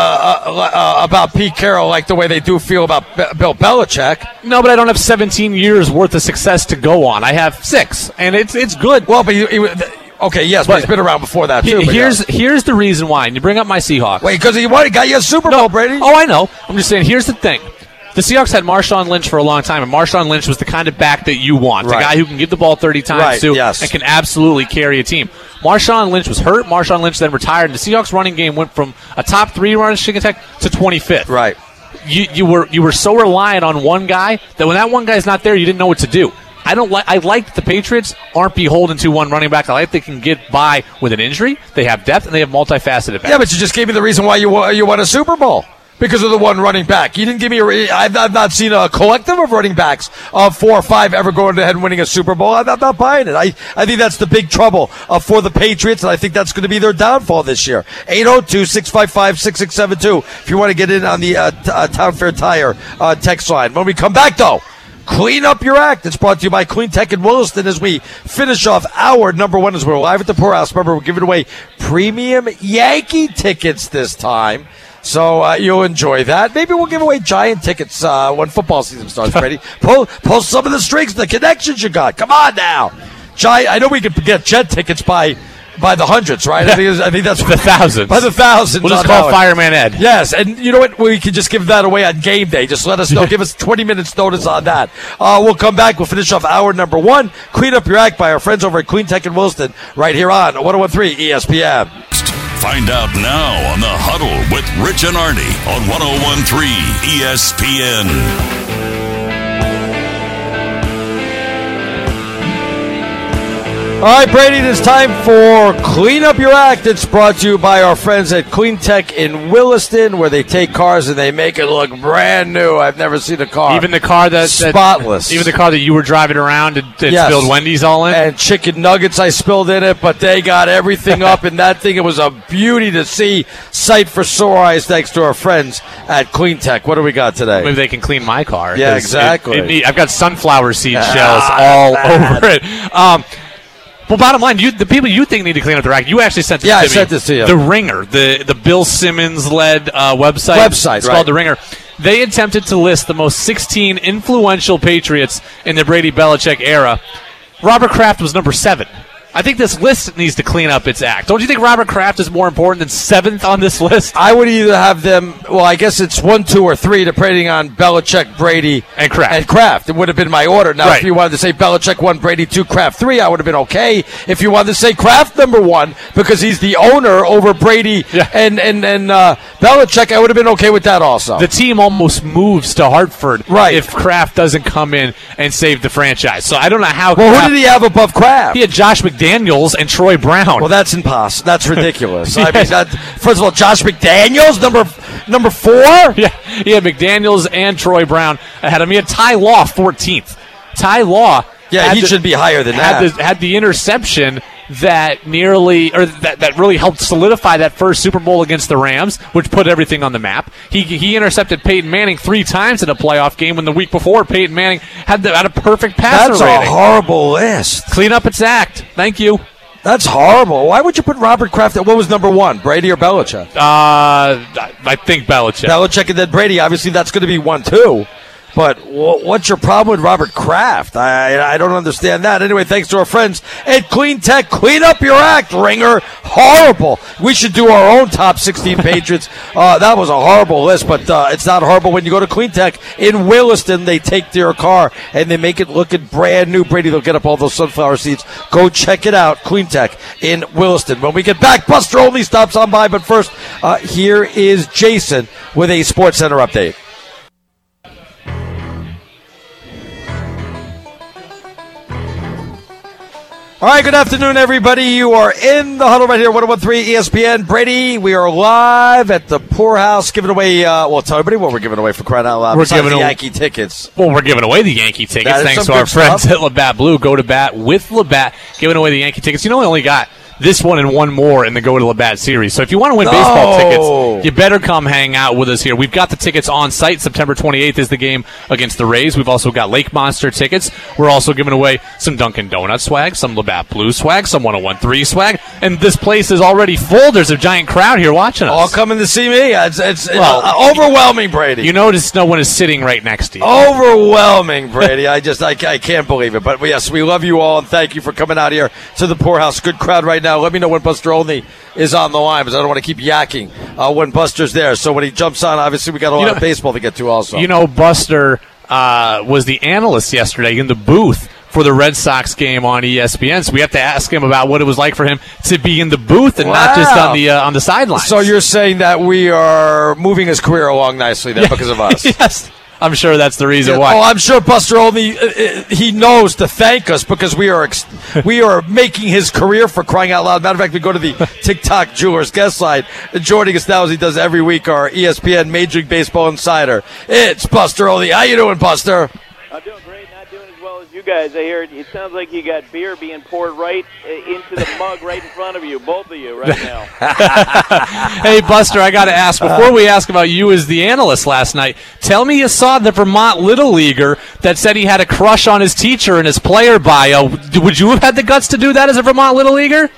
about Pete Carroll like the way they do feel about Bill Belichick. No, but I don't have 17 years worth of success to go on. I have 6, and it's good. Well, but okay, yes, but he's been around before that, too. Here's the reason why. And you bring up my Seahawks. Wait, because he got you a Super Bowl, Brady. Oh, I know. I'm just saying, here's the thing. The Seahawks had Marshawn Lynch for a long time, and Marshawn Lynch was the kind of back that you want. Right. The guy who can give the ball 30 times and can absolutely carry a team. Marshawn Lynch was hurt. Marshawn Lynch then retired, and the Seahawks running game went from a top 3 rushing attack to 25th. Right. You were so reliant on one guy that when that one guy's not there, you didn't know what to do. I like that the Patriots aren't beholden to one running back. I like they can get by with an injury. They have depth and they have multifaceted backs. Yeah, but you just gave me the reason why you won a Super Bowl. Because of the one running back. You didn't give me I've not seen a collective of running backs of 4 or 5 ever going ahead and winning a Super Bowl. I'm not buying it. I think that's the big trouble for the Patriots, and I think that's going to be their downfall this year. 802-655-6672 if you want to get in on the Town Fair Tire text line. When we come back, though, clean up your act. It's brought to you by Clean Tech in Williston as we finish off our number 1 as we're live at the Poorhouse. Remember, we're giving away premium Yankee tickets this time. So you'll enjoy that. Maybe we'll give away giant tickets when football season starts, Brady. Pull some of the strings, the connections you got. Come on now. I know we could get jet tickets by the hundreds, right? I think that's the thousands. By the thousands. We'll just call Fireman Ed. Yes, and you know what? We can just give that away on game day. Just let us know. Give us 20 minutes notice on that. We'll come back. We'll finish off hour number 1. Clean up your act by our friends over at Clean Tech in Williston right here on 101.3 ESPN. Find out now on The Huddle with Rich and Arnie on 101.3 ESPN. All right, Brady, it is time for Clean Up Your Act. It's brought to you by our friends at Clean Tech in Williston, where they take cars and they make it look brand new. I've never seen a car. Even the car spotless. Even the car that you were driving around and spilled Wendy's all in? And chicken nuggets I spilled in it, but they got everything up in that thing. It was a beauty to see. Sight for sore eyes, thanks to our friends at Clean Tech. What do we got today? Maybe they can clean my car. Yeah, exactly. I've got sunflower seed shells all over it. Well, bottom line, the people you think need to clean up their act, you actually sent this to me. Yeah, I sent this to you. The Ringer, the Bill Simmons-led website. It's called The Ringer. They attempted to list the most 16 influential Patriots in the Brady-Belichick era. Robert Kraft was number 7. I think this list needs to clean up its act. Don't you think Robert Kraft is more important than 7th on this list? I would either have them, well, I guess it's 1, 2, or 3, depending on Belichick, Brady, and Kraft. It would have been my order. Now, If you wanted to say Belichick 1, Brady 2, Kraft 3, I would have been okay. If you wanted to say Kraft number 1, because he's the owner over Brady and Belichick, I would have been okay with that also. The team almost moves to Hartford if Kraft doesn't come in and save the franchise. So I don't know how. Well, who did he have above Kraft? He had Josh McDaniels and Troy Brown. Well, that's impossible. That's ridiculous. I mean, first of all, Josh McDaniels, number 4? Yeah, he had McDaniels and Troy Brown ahead of me. He had Ty Law 14th. Ty Law. Yeah, he should be higher than that. Had the interception that really helped solidify that first Super Bowl against the Rams, which put everything on the map. He intercepted Peyton Manning 3 times in a playoff game when the week before Peyton Manning had a perfect passer rating. That's a horrible list. Clean up its act. Thank you. That's horrible. Why would you put Robert Kraft at what was number one, Brady or Belichick? I think Belichick. Belichick and then Brady. Obviously, that's going to be 1-2. But what's your problem with Robert Kraft? I don't understand that. Anyway, thanks to our friends at Clean Tech. Clean up your act, Ringer. Horrible. We should do our own top 16 Patriots. That was a horrible list, but it's not horrible when you go to Clean Tech in Williston. They take your car and they make it looking brand new. Brady, they'll get up all those sunflower seeds. Go check it out. Clean Tech in Williston. When we get back, Buster Olney stops on by. But first, here is Jason with a Sports Center update. All right, good afternoon, everybody. You are in the huddle right here, 101.3 ESPN. Brady, we are live at the Poorhouse giving away, tell everybody what we're giving away for crying out loud. We're giving away Yankee tickets. Well, we're giving away the Yankee tickets thanks to our friends at Labatt Blue. Go to bat with Labatt, giving away the Yankee tickets. You know, we only got this one and one more in the Go to Labatt series. So if you want to win baseball tickets, you better come hang out with us here. We've got the tickets on site. September 28th is the game against the Rays. We've also got Lake Monster tickets. We're also giving away some Dunkin' Donuts swag, some Labatt Blue swag, some 101.3 swag. And this place is already full. There's a giant crowd here watching us. All coming to see me. It's overwhelming, Brady. You notice no one is sitting right next to you. Overwhelming, Brady. I can't believe it. But yes, we love you all, and thank you for coming out here to the Poorhouse. Good crowd right now. Let me know when Buster Olney is on the line, because I don't want to keep yakking when Buster's there. So when he jumps on, obviously we got a lot of baseball to get to also. You know, Buster was the analyst yesterday in the booth for the Red Sox game on ESPN, so we have to ask him about what it was like for him to be in the booth and not just on the sidelines. So you're saying that we are moving his career along nicely then because of us? Yes. I'm sure that's the reason why. Oh, I'm sure Buster Olney, he knows to thank us because we are making his career, for crying out loud. Matter of fact, we go to the TikTok Jewelers guest line. And joining us now, as he does every week, our ESPN Major League Baseball insider. It's Buster Olney. How you doing, Buster? I'm doing great. Not doing as well as you guys. I hear it sounds like you got beer being poured right into the mug right in front of you, both of you, right now. Hey, Buster, I got to ask, before we ask about you as the analyst last night, tell me you saw the Vermont Little Leaguer that said he had a crush on his teacher in his player bio. Would you have had the guts to do that as a Vermont Little Leaguer?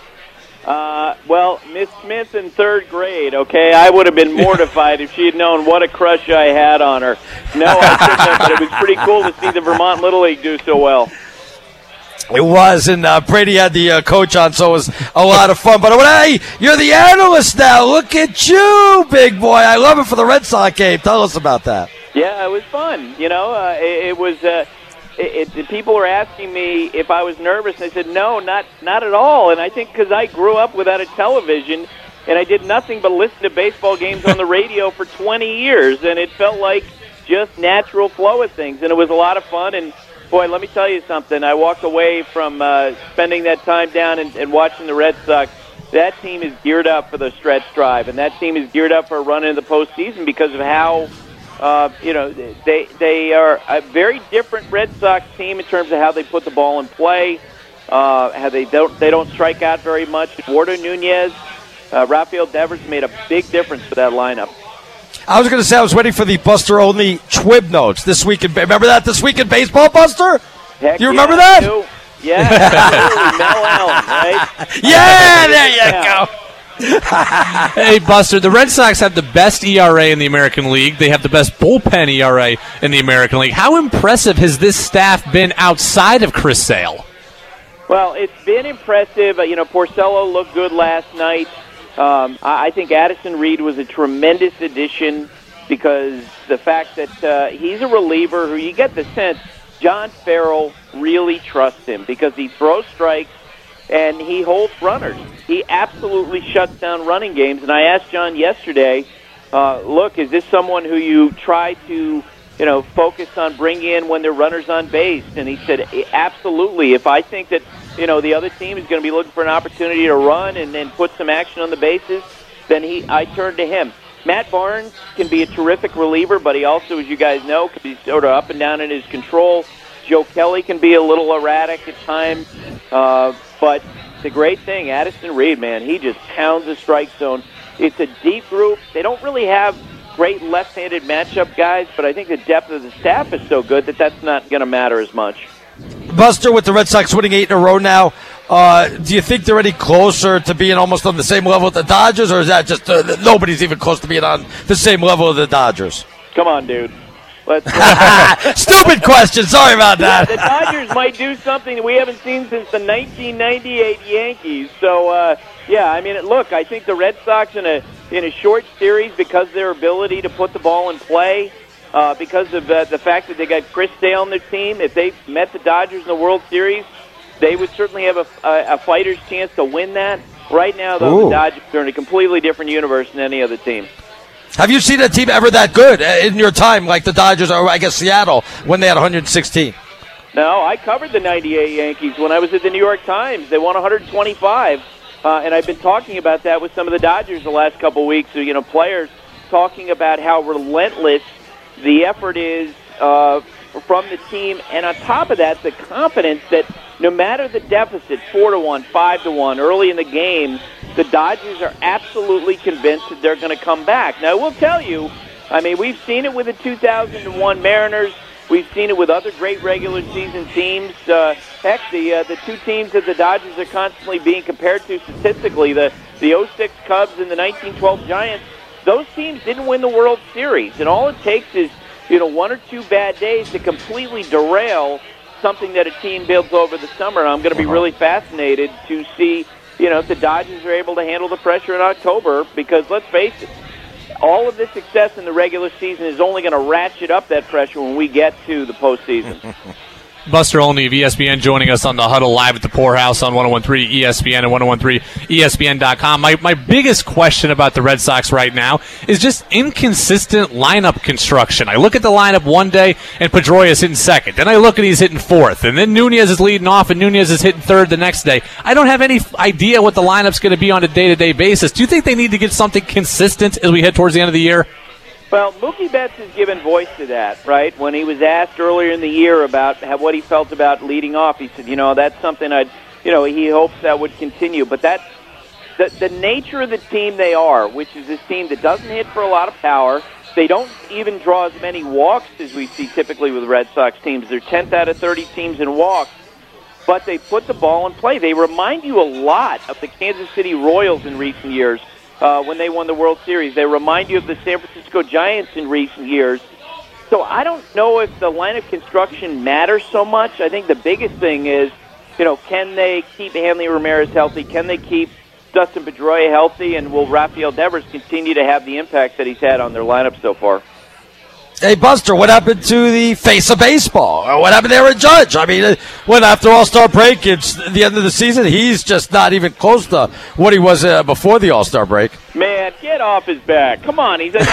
Well, Miss Smith in third grade, okay, I would have been mortified if she had known what a crush I had on her. No, I couldn't have, but it was pretty cool to see the Vermont Little League do so well. It was, and Brady had the coach on, so it was a lot of fun. But hey, you're the analyst now. Look at you, big boy. I love it for the Red Sox game. Tell us about that. Yeah, it was fun. You know, it was... people were asking me if I was nervous, and I said, no, not at all. And I think because I grew up without a television, and I did nothing but listen to baseball games on the radio for 20 years, and it felt like just natural flow of things. And it was a lot of fun, and boy, let me tell you something. I walked away from spending that time down and watching the Red Sox. That team is geared up for the stretch drive, and that team is geared up for a run into the postseason because of how they are a very different Red Sox team in terms of how they put the ball in play, how they don't strike out very much. Eduardo Nunez, Rafael Devers made a big difference for that lineup. I was going to say I was waiting for the Buster Olney Twib notes this week. Remember that this week in baseball, Buster? Heck, you remember that? Yeah, absolutely. Mel Allen, right? Yeah, there you go. Hey, Buster, the Red Sox have the best ERA in the American League. They have the best bullpen ERA in the American League. How impressive has this staff been outside of Chris Sale? Well, it's been impressive. Porcello looked good last night. I think Addison Reed was a tremendous addition because the fact that he's a reliever who you get the sense John Farrell really trusts him because he throws strikes and he holds runners. He absolutely shuts down running games. And I asked John yesterday, look, is this someone who you try to, focus on bringing in when there are runners on base? And he said, absolutely. If I think that, the other team is going to be looking for an opportunity to run and then put some action on the bases, then I turn to him. Matt Barnes can be a terrific reliever, but he also, as you guys know, can be sort of up and down in his control. Joe Kelly can be a little erratic at times. But the great thing, Addison Reed, man, he just pounds the strike zone. It's a deep group. They don't really have great left-handed matchup guys, but I think the depth of the staff is so good that that's not going to matter as much. Buster, with the Red Sox winning 8 in a row now, Do you think they're any closer to being almost on the same level with the Dodgers, or is that just nobody's even close to being on the same level as the Dodgers? Come on, dude. Stupid question. Sorry about that. The Dodgers might do something that we haven't seen since the 1998 Yankees. So, yeah, I mean, look, I think the Red Sox in a short series, because of their ability to put the ball in play, because of the fact that they got Chris Sale on their team, if they met the Dodgers in the World Series, they would certainly have a fighter's chance to win that. Right now, though, the Dodgers are in a completely different universe than any other team. Have you seen a team ever that good in your time, like the Dodgers or, I guess, Seattle, when they had 116? No, I covered the 98 Yankees when I was at the New York Times. They won 125, and I've been talking about that with some of the Dodgers the last couple of weeks. You know, players talking about how relentless the effort is from the team, and on top of that, the confidence that no matter the deficit, 4-1, 5-1, early in the game, the Dodgers are absolutely convinced that they're going to come back. Now, we'll tell you, I mean, we've seen it with the 2001 Mariners. We've seen it with other great regular season teams. Heck, the two teams that the Dodgers are constantly being compared to statistically, the 06 Cubs and the 1912 Giants, those teams didn't win the World Series. And all it takes is, one or two bad days to completely derail something that a team builds over the summer. And I'm going to be really fascinated to see, if the Dodgers are able to handle the pressure in October, because let's face it, all of this success in the regular season is only going to ratchet up that pressure when we get to the postseason. Buster Olney of ESPN joining us on the Huddle live at the Poorhouse on 101.3 ESPN and 101.3 ESPN.com. My biggest question about the Red Sox right now is just inconsistent lineup construction. I look at the lineup one day and Pedroia is hitting second. Then I look and he's hitting fourth. And then Nunez is leading off and Nunez is hitting third the next day. I don't have any idea what the lineup's going to be on a day-to-day basis. Do you think they need to get something consistent as we head towards the end of the year? Well, Mookie Betts has given voice to that, right? When he was asked earlier in the year about what he felt about leading off, he said, that's something he hopes that would continue. But that's the nature of the team they are, which is this team that doesn't hit for a lot of power. They don't even draw as many walks as we see typically with Red Sox teams. They're 10th out of 30 teams in walks, but they put the ball in play. They remind you a lot of the Kansas City Royals in recent years. When they won the World Series. They remind you of the San Francisco Giants in recent years. So I don't know if the line of construction matters so much. I think the biggest thing is, can they keep Hanley Ramirez healthy? Can they keep Dustin Pedroia healthy? And will Rafael Devers continue to have the impact that he's had on their lineup so far? Hey, Buster, what happened to the face of baseball? What happened to Aaron Judge? I mean, when after All-Star break, it's the end of the season, he's just not even close to what he was before the All-Star break. Man, get off his back. Come on, he's a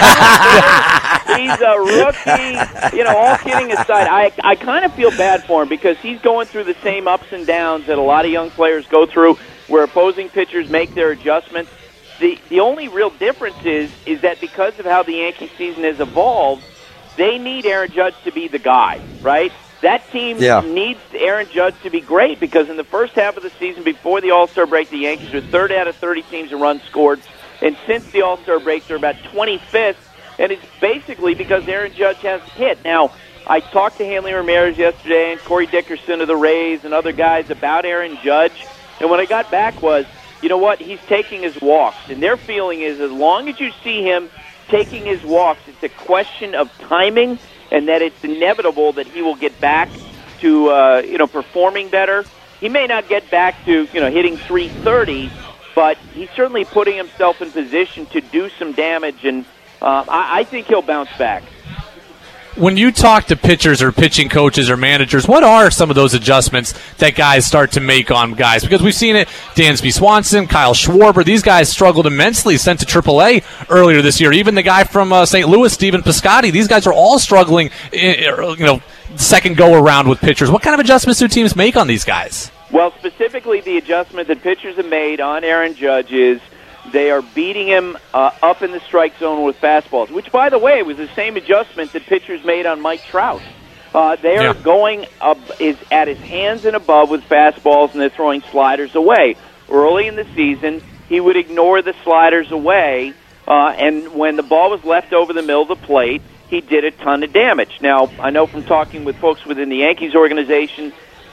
rookie. All kidding aside, I kind of feel bad for him because he's going through the same ups and downs that a lot of young players go through where opposing pitchers make their adjustments. The only real difference is that because of how the Yankee season has evolved, they need Aaron Judge to be the guy, right? That team needs Aaron Judge to be great because in the first half of the season before the All-Star break, the Yankees were 3rd out of 30 teams in runs scored. And since the All-Star break, they're about 25th, and it's basically because Aaron Judge hasn't hit. Now, I talked to Hanley Ramirez yesterday and Corey Dickerson of the Rays and other guys about Aaron Judge, and what I got back was, you know what, he's taking his walks. And their feeling is as long as you see him taking his walks, it's a question of timing and that it's inevitable that he will get back to, performing better. He may not get back to, hitting .330, but he's certainly putting himself in position to do some damage, and I think he'll bounce back. When you talk to pitchers or pitching coaches or managers, what are some of those adjustments that guys start to make on guys? Because we've seen it, Dansby Swanson, Kyle Schwarber, these guys struggled immensely, sent to AAA earlier this year. Even the guy from St. Louis, Stephen Piscotty, these guys are all struggling, second go-around with pitchers. What kind of adjustments do teams make on these guys? Well, specifically the adjustment that pitchers have made on Aaron Judge is they are beating him up in the strike zone with fastballs, which, by the way, was the same adjustment that pitchers made on Mike Trout. They are going up at his hands and above with fastballs, and they're throwing sliders away. Early in the season, he would ignore the sliders away, and when the ball was left over the middle of the plate, he did a ton of damage. Now, I know from talking with folks within the Yankees organization,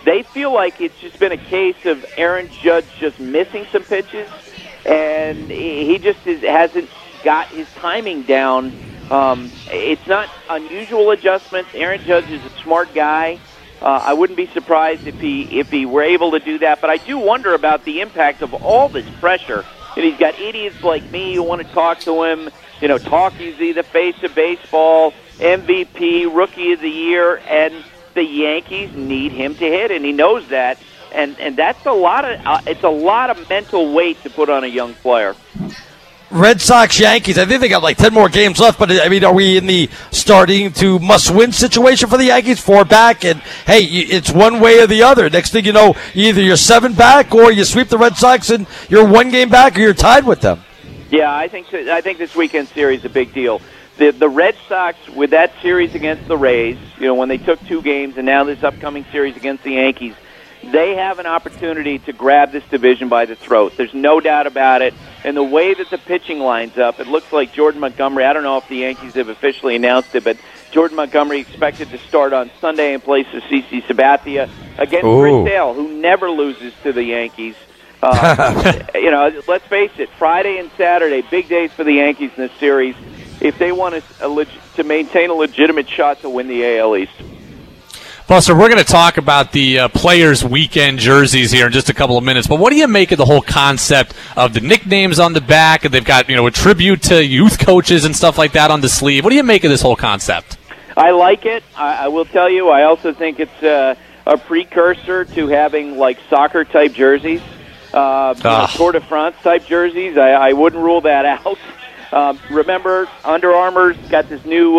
they feel like it's just been a case of Aaron Judge just missing some pitches, and he just hasn't got his timing down. It's not unusual adjustments. Aaron Judge is a smart guy. I wouldn't be surprised if he were able to do that, but I do wonder about the impact of all this pressure. And he's got idiots like me who want to talk to him. You know, Talkie's the face of baseball, MVP, Rookie of the Year, and the Yankees need him to hit, and he knows that. And that's a lot of mental weight to put on a young player. Red Sox, Yankees, I think they got like 10 more games left, but I mean, are we in the starting to must-win situation for the Yankees? 4 back, and hey, it's one way or the other. Next thing you know, either you're 7 back or you sweep the Red Sox and you're 1 game back or you're tied with them. Yeah, I think this weekend series is a big deal. The Red Sox, with that series against the Rays, you know, when they took 2 games, and now this upcoming series against the Yankees, they have an opportunity to grab this division by the throat. There's no doubt about it. And the way that the pitching lines up, it looks like Jordan Montgomery, I don't know if the Yankees have officially announced it, but Jordan Montgomery expected to start on Sunday in place of CC Sabathia against Chris Sale, who never loses to the Yankees. You know, let's face it, Friday and Saturday, big days for the Yankees in this series if they want to maintain a legitimate shot to win the AL East. Buster, we're going to talk about the Players' Weekend jerseys here in just a couple of minutes, but what do you make of the whole concept of the nicknames on the back, and they've got, you know, a tribute to youth coaches and stuff like that on the sleeve? What do you make of this whole concept? I like it. I will tell you, I also think it's a precursor to having, like, soccer-type jerseys, Tour de France-type jerseys. I wouldn't rule that out. Remember, Under Armour's got this new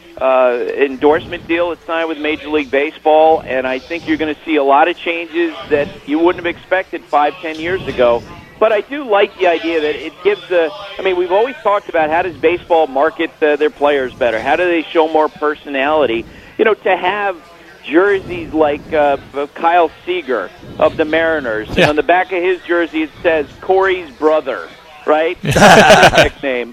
endorsement deal that's signed with Major League Baseball, and I think you're going to see a lot of changes that you wouldn't have expected 5-10 years ago. But I do like the idea that it gives we've always talked about how does baseball market their players better? How do they show more personality? You know, to have jerseys like Kyle Seager of the Mariners, and on the back of his jersey it says Corey's brother, right? That's his nickname.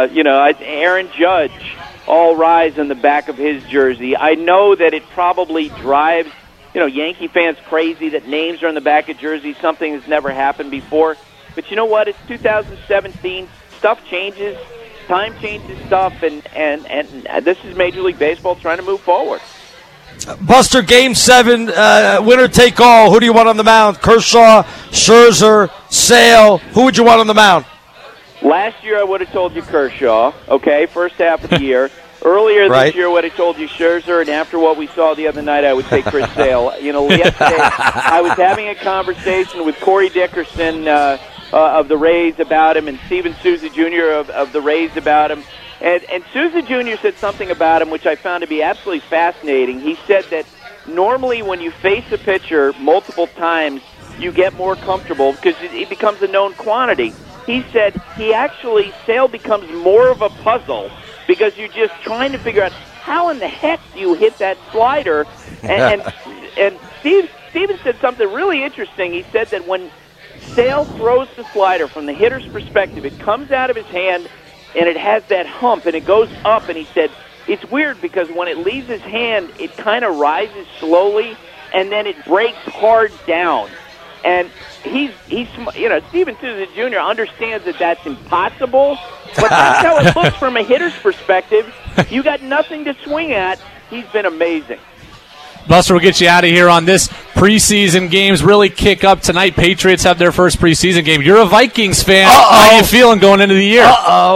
Aaron Judge, All Rise on the back of his jersey. I know that it probably drives, Yankee fans crazy that names are on the back of jerseys, something that's never happened before. But you know what? It's 2017. Stuff changes. Time changes stuff, and this is Major League Baseball trying to move forward. Buster, Game 7, winner take all. Who do you want on the mound? Kershaw, Scherzer, Sale. Who would you want on the mound? Last year I would have told you Kershaw, okay, first half of the year. Earlier this year I would have told you Scherzer, and after what we saw the other night, I would take Chris Sale. Yesterday I was having a conversation with Corey Dickerson of the Rays about him, and Steven Souza Jr. of the Rays about him. And Souza Jr. said something about him which I found to be absolutely fascinating. He said that normally when you face a pitcher multiple times, you get more comfortable because it becomes a known quantity. He said Sale becomes more of a puzzle because you're just trying to figure out how in the heck do you hit that slider. And Steven said something really interesting. He said that when Sale throws the slider from the hitter's perspective, it comes out of his hand and it has that hump and it goes up, and he said it's weird because when it leaves his hand, it kind of rises slowly and then it breaks hard down. And he's Steven Souza Jr. understands that that's impossible, but that's how it looks from a hitter's perspective. You got nothing to swing at. He's been amazing. Buster, we'll get you out of here on this. Preseason games really kick up tonight. Patriots have their first preseason game. You're a Vikings fan. How you feeling going into the year?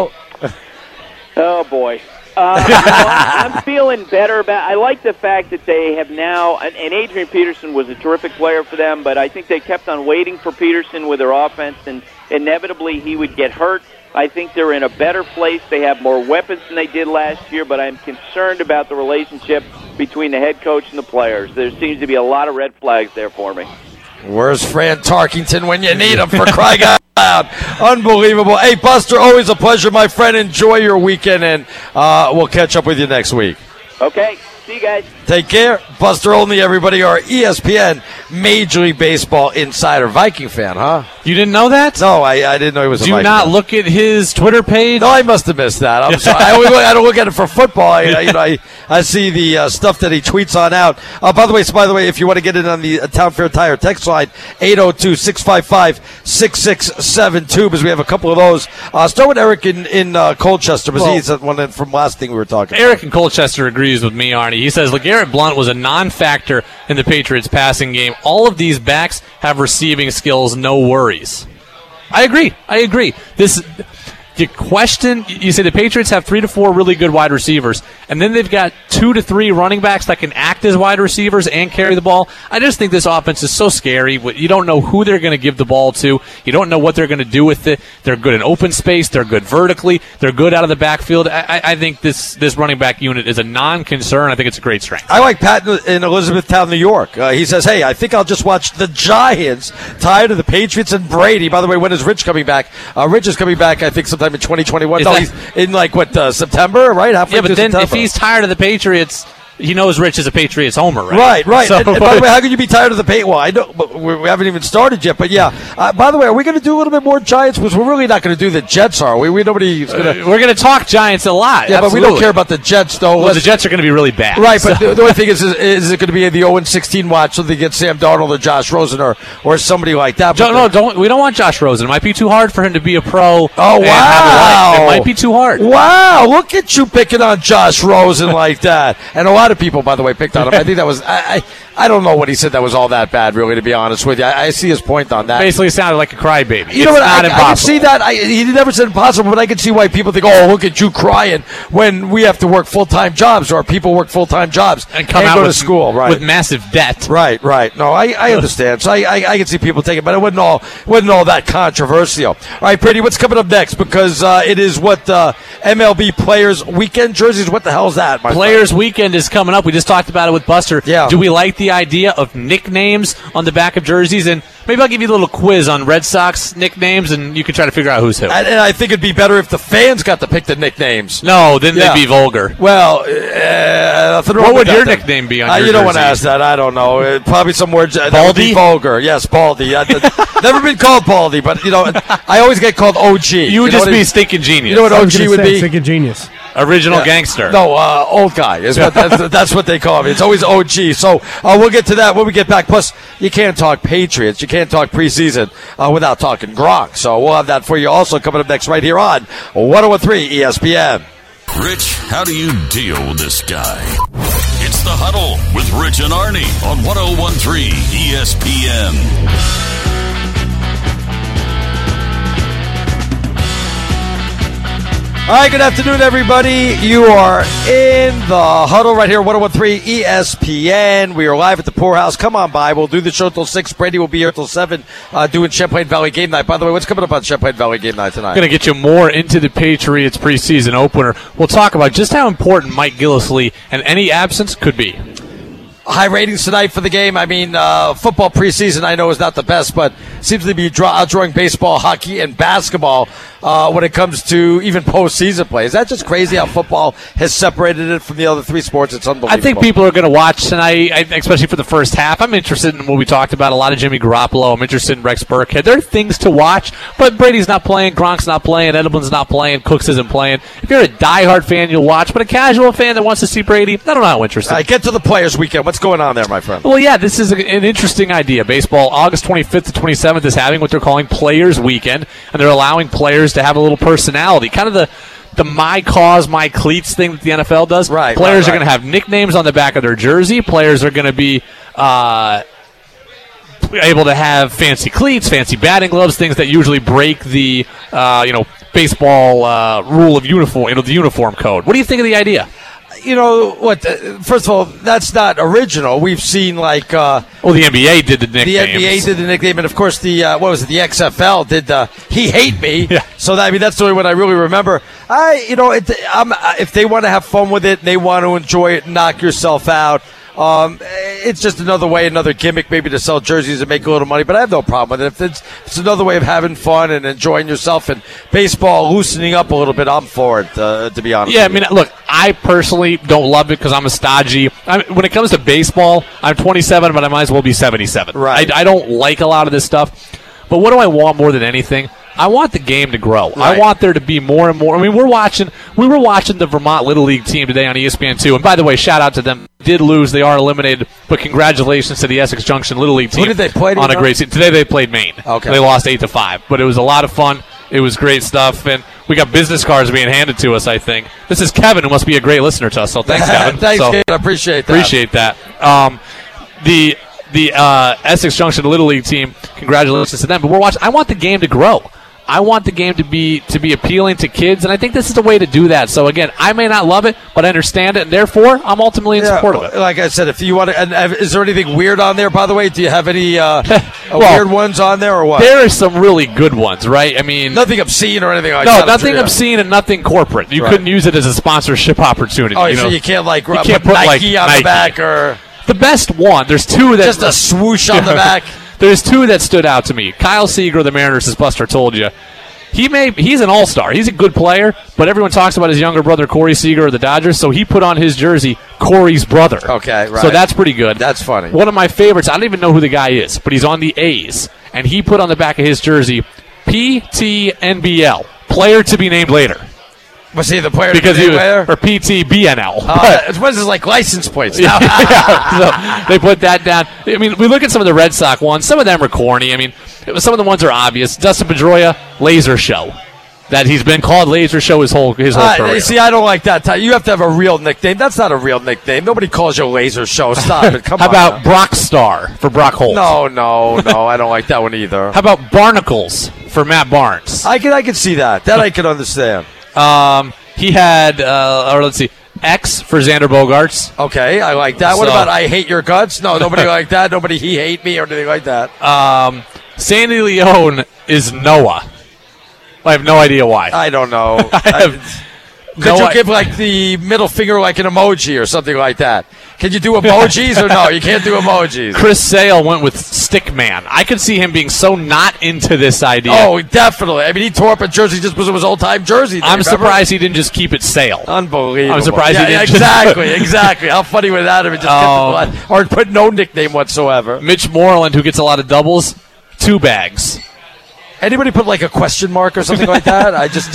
Oh, boy. I'm feeling better about. I like the fact that they have now, and Adrian Peterson was a terrific player for them, but I think they kept on waiting for Peterson with their offense, and inevitably he would get hurt. I think they're in a better place. They have more weapons than they did last year, but I'm concerned about the relationship between the head coach and the players. There seems to be a lot of red flags there for me. Where's Fran Tarkington when you need him, for crying out loud? Unbelievable. Hey, Buster, always a pleasure, my friend. Enjoy your weekend, and we'll catch up with you next week. Okay. See you guys. Take care. Buster Olney, everybody, our ESPN Major League Baseball insider. Viking fan, huh? You didn't know that? No, I didn't know he was a Do you Viking not fan. look at his Twitter page? No, I must have missed that. I'm sorry. I don't look at it for football. I see the stuff that he tweets on out. By the way, if you want to get in on the Town Fair Tire text line, 802-655-6672, because we have a couple of those. Start with Eric in Colchester, because he's one from last thing we were talking about. Eric in Colchester agrees with me, Arnie. He says LeGarrette Blount was a non-factor in the Patriots' passing game. All of these backs have receiving skills, no worries. I agree. You say the Patriots have 3 to 4 really good wide receivers, and then they've got 2 to 3 running backs that can act as wide receivers and carry the ball. I just think this offense is so scary. You don't know who they're going to give the ball to. You don't know what they're going to do with it. They're good in open space. They're good vertically. They're good out of the backfield. I think this running back unit is a non-concern. I think it's a great strength. I like Pat in Elizabethtown, New York. He says, hey, I think I'll just watch the Giants tired of the Patriots and Brady. By the way, when is Rich coming back? Rich is coming back, I think, sometime in 2021. He's in September, right? Halfway but then September. if he's tired of the Patriots, he knows Rich is a Patriots homer, right? Right. So, and by the way, how can you be tired of the Patriots? Well, I know, but we haven't even started yet. But yeah, by the way, are we going to do a little bit more Giants? Because we're really not going to do the Jets, are we? Nobody's going to. We're going to talk Giants a lot. Yeah, absolutely. but we don't care about the Jets, though. Well, the Jets are going to be really bad, right? But the only thing is it going to be the 0-16 watch so they get Sam Darnold or Josh Rosen or somebody like that? We don't want Josh Rosen. It might be too hard for him to be a pro. Oh wow! It might be too hard. Wow! Look at you picking on Josh Rosen like that, and a lot of people, by the way, picked on him. I think that was I don't know what he said that was all that bad, really, to be honest with you. I see his point on that. Basically, sounded like a crybaby. You know what? I can see that. He never said impossible, but I can see why people think, oh, look at you crying when we have to work full-time jobs or people work full-time jobs and come out go to school, right? With massive debt. Right. No, I understand. So I can see people taking it, but it wasn't all that controversial. All right, Brady, what's coming up next? Because it is MLB Players Weekend jerseys. What the hell is that, my Players Weekend is coming up. We just talked about it with Buster. Yeah. Do we like the idea of nicknames on the back of jerseys? And maybe I'll give you a little quiz on Red Sox nicknames, and you can try to figure out who's who. And I think it'd be better if the fans got to pick the nicknames. No, then they'd be vulgar. Well, what would your nickname be on your you don't jersey? want to ask that. I don't know. Probably some words that would Baldy? be vulgar. Yes, Baldy. Never been called Baldy, but, I always get called OG. You would just be Stinking Genius. You know what OG would be? Stinking Genius. Original gangster. No, old guy. That's what they call me. It's always OG. So we'll get to that when we get back. Plus, you can't talk Patriots. You can't talk preseason without talking Gronk. So we'll have that for you also coming up next right here on 101.3 ESPN. Rich, how do you deal with this guy? It's The Huddle with Rich and Arnie on 101.3 ESPN. All right, good afternoon, everybody. You are in the huddle right here, 101.3 ESPN. We are live at the Poorhouse. Come on by. We'll do the show till 6. Brady will be here till 7 doing Champlain Valley Game Night. By the way, what's coming up on Champlain Valley Game Night tonight? Going to get you more into the Patriots preseason opener. We'll talk about just how important Mike Gillislee and any absence could be. High ratings tonight for the game. I mean, football preseason I know is not the best, but seems to be outdrawing baseball, hockey, and basketball when it comes to even postseason play. Is that just crazy how football has separated it from the other three sports? It's unbelievable. I think people are going to watch tonight, especially for the first half. I'm interested in what we talked about, a lot of Jimmy Garoppolo. I'm interested in Rex Burkhead. There are things to watch, but Brady's not playing, Gronk's not playing, Edelman's not playing, Cooks isn't playing. If you're a diehard fan, you'll watch, but a casual fan that wants to see Brady, I don't know how interested. All right, get to the Players Weekend. What's going on there, my friend? Well, yeah, this is an interesting idea. Baseball, August 25th to 27th is having what they're calling Players Weekend, and they're allowing players to have a little personality. Kind of the my cause, my cleats thing that the NFL does. Right. Players are going to have nicknames on the back of their jersey. Players are going to be able to have fancy cleats, fancy batting gloves, things that usually break the baseball rule of uniform, the uniform code. What do you think of the idea? You know what? First of all, that's not original. We've seen the NBA did the nicknames. The NBA did the nickname, and of course the XFL did the "He Hate Me." Yeah. So that's the only one I really remember. If they want to have fun with it and they want to enjoy it, knock yourself out. It's just another way, another gimmick, maybe to sell jerseys and make a little money. But I have no problem with it. If it's another way of having fun and enjoying yourself and baseball loosening up a little bit, I'm for it. To be honest. Yeah, I with you. mean, look, I personally don't love it because I'm a stodgy. When it comes to baseball, I'm 27, but I might as well be 77. Right. I don't like a lot of this stuff. But what do I want more than anything? I want the game to grow. Right. I want there to be more and more. I mean, we were watching the Vermont Little League team today on ESPN2. And by the way, shout out to them. They did lose. They are eliminated. But congratulations to the Essex Junction Little League team. Who did they play on a great season. Today they played Maine. Okay. They lost 8-5. But it was a lot of fun. It was great stuff. And we got business cards being handed to us, I think. This is Kevin, who must be a great listener to us. So thanks, Kevin. Thanks, Kevin. I appreciate that. Appreciate that. The Essex Junction Little League team, congratulations to them. But I want the game to grow. I want the game to be appealing to kids, and I think this is the way to do that. So again, I may not love it, but I understand it, and therefore I'm ultimately in support of it. Like I said, if you want to, is there anything weird on there? By the way, do you have any weird ones on there, or what? There are some really good ones, right? I mean, nothing obscene or anything like that. No, nothing obscene and nothing corporate. You couldn't use it as a sponsorship opportunity. Oh, so you can't put Nike on the back or the best one. There's two that just a swoosh on the back. There's two that stood out to me. Kyle Seager of the Mariners, as Buster told you. He's an all-star. He's a good player, but everyone talks about his younger brother, Corey Seager of the Dodgers, so he put on his jersey Corey's brother. Okay, right. So that's pretty good. That's funny. One of my favorites, I don't even know who the guy is, but he's on the A's, and he put on the back of his jersey PTNBL, player to be named later. Was he the player because to be named later? Or PTBNL. What is this, like license plates? Yeah, so they put that down. I mean, we look at some of the Red Sox ones. Some of them are corny. I mean, some of the ones are obvious. Dustin Pedroia, Laser Show. That he's been called Laser Show his whole career. See, I don't like that. You have to have a real nickname. That's not a real nickname. Nobody calls you Laser Show. Stop it. Come on. How about Brock Star for Brock Holt? No. I don't like that one either. How about Barnacles for Matt Barnes? I can see that. That I can understand. He had, let's see, X for Xander Bogaerts. Okay, I like that. What about I Hate Your Guts? No, nobody like that. Nobody He Hate Me or anything like that. Sandy Leone is Noah. I have no idea why. I don't know. Could you give like the middle finger like an emoji or something like that? Can you do emojis or no? You can't do emojis. Chris Sale went with Stickman. I could see him being so not into this idea. Oh, definitely. I mean, he tore up a jersey just because it was old-time jersey. I'm surprised he didn't just keep it Sale. Unbelievable. I'm surprised he didn't Exactly. How funny would that have been? Just or put no nickname whatsoever. Mitch Moreland, who gets a lot of doubles, 2 bags. Anybody put like a question mark or something like that?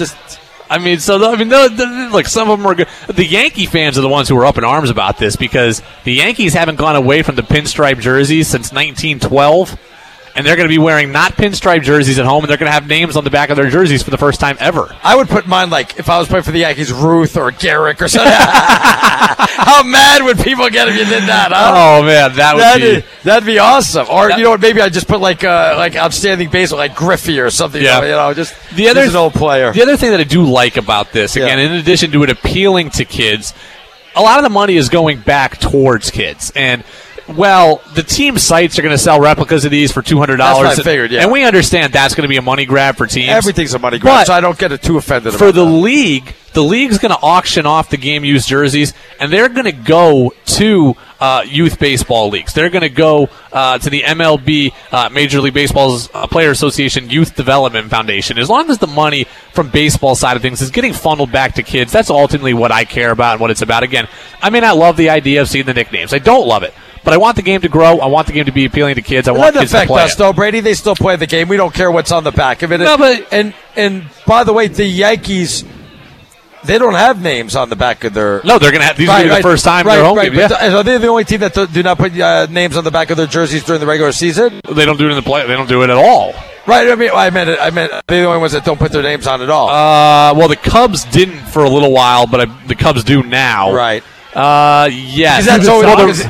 Look, some of them are good. The Yankee fans are the ones who are up in arms about this because the Yankees haven't gone away from the pinstripe jerseys since 1912, and they're going to be wearing not pinstripe jerseys at home, and they're going to have names on the back of their jerseys for the first time ever. I would put mine like if I was playing for the Yankees, Ruth or Garrick or something. How mad would people get if you did that? Huh? Oh man, that'd be awesome. Or you know what? Maybe I just put like outstanding baseball, like Griffey or something. Yeah. Just an old player. The other thing that I do like about this, again, in addition to it appealing to kids, a lot of the money is going back towards kids. And well, the team sites are going to sell replicas of these for $200. That's what I figured, yeah. And we understand that's going to be a money grab for teams. Everything's a money grab, so I don't get too offended about for the league. The league's going to auction off the game-used jerseys, and they're going to go to youth baseball leagues. They're going to go to the MLB, Major League Baseball's Player Association Youth Development Foundation. As long as the money from baseball side of things is getting funneled back to kids, that's ultimately what I care about and what it's about. Again, I may not love the idea of seeing the nicknames. I don't love it. But I want the game to grow. I want the game to be appealing to kids. I want kids to play us, though, Brady. They still play the game. We don't care what's on the back of it. No, but and by the way, the Yankees, they don't have names on the back of their. No, they're going to have. These will be the first time in their home game. Yeah. Are they the only team that do not put names on the back of their jerseys during the regular season? They don't do it in the play. They don't do it at all. Right. I meant they're the only ones that don't put their names on at all. Well, the Cubs didn't for a little while, but the Cubs do now. Right. Yes. That's always.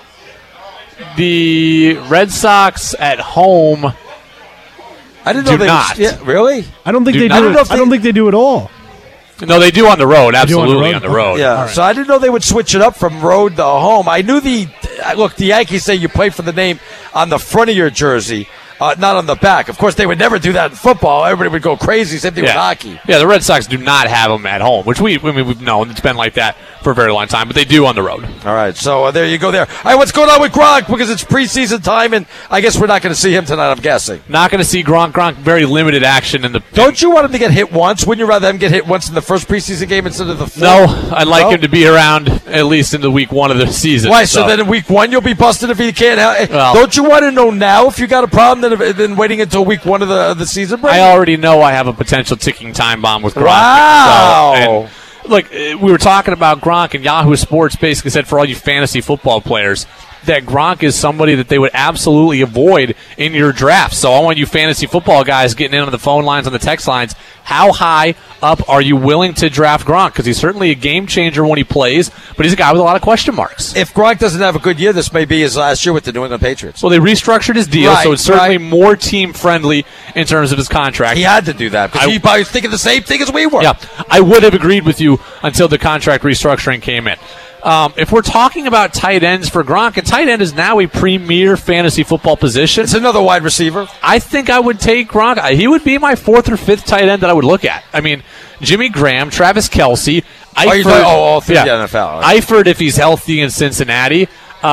The Red Sox at home. I didn't know do not. Yeah, really? I don't think they do it. I don't think they do it all. No, they do on the road. Absolutely on the road. Yeah. Right. So I didn't know they would switch it up from road to home. I knew the Yankees say you play for the name on the front of your jersey. not on the back. Of course, they would never do that in football. Everybody would go crazy. Same thing with hockey. Yeah, the Red Sox do not have them at home, which we've known. It's been like that for a very long time, but they do on the road. All right, so there you go there. All right, what's going on with Gronk? Because it's preseason time, and I guess we're not going to see him tonight, I'm guessing. Not going to see Gronk. Gronk, very limited action in the... Don't you want him to get hit once? Wouldn't you rather him get hit once in the first preseason game instead of the fourth? No, I'd like him to be around at least in the week 1 of the season. Why? So then in week 1 you'll be busted if he can't... don't you want to know now if you got a problem than waiting until week 1 of the season break? I already know I have a potential ticking time bomb with Gronk. Wow. Look, we were talking about Gronk, and Yahoo Sports basically said for all you fantasy football players that Gronk is somebody that they would absolutely avoid in your draft. So I want you fantasy football guys getting in on the phone lines, on the text lines. How high up are you willing to draft Gronk? Because he's certainly a game changer when he plays, but he's a guy with a lot of question marks. If Gronk doesn't have a good year, this may be his last year with the New England Patriots. Well, they restructured his deal, so it's certainly more team-friendly in terms of his contract. He had to do that because he probably was thinking the same thing as we were. Yeah, I would have agreed with you until the contract restructuring came in. If we're talking about tight ends for Gronk, and tight end is now a premier fantasy football position. It's another wide receiver. I think I would take Gronk. He would be my 4th or 5th tight end that I would look at. I mean, Jimmy Graham, Travis Kelce, Eifert. All through the NFL. Eifert if he's healthy in Cincinnati.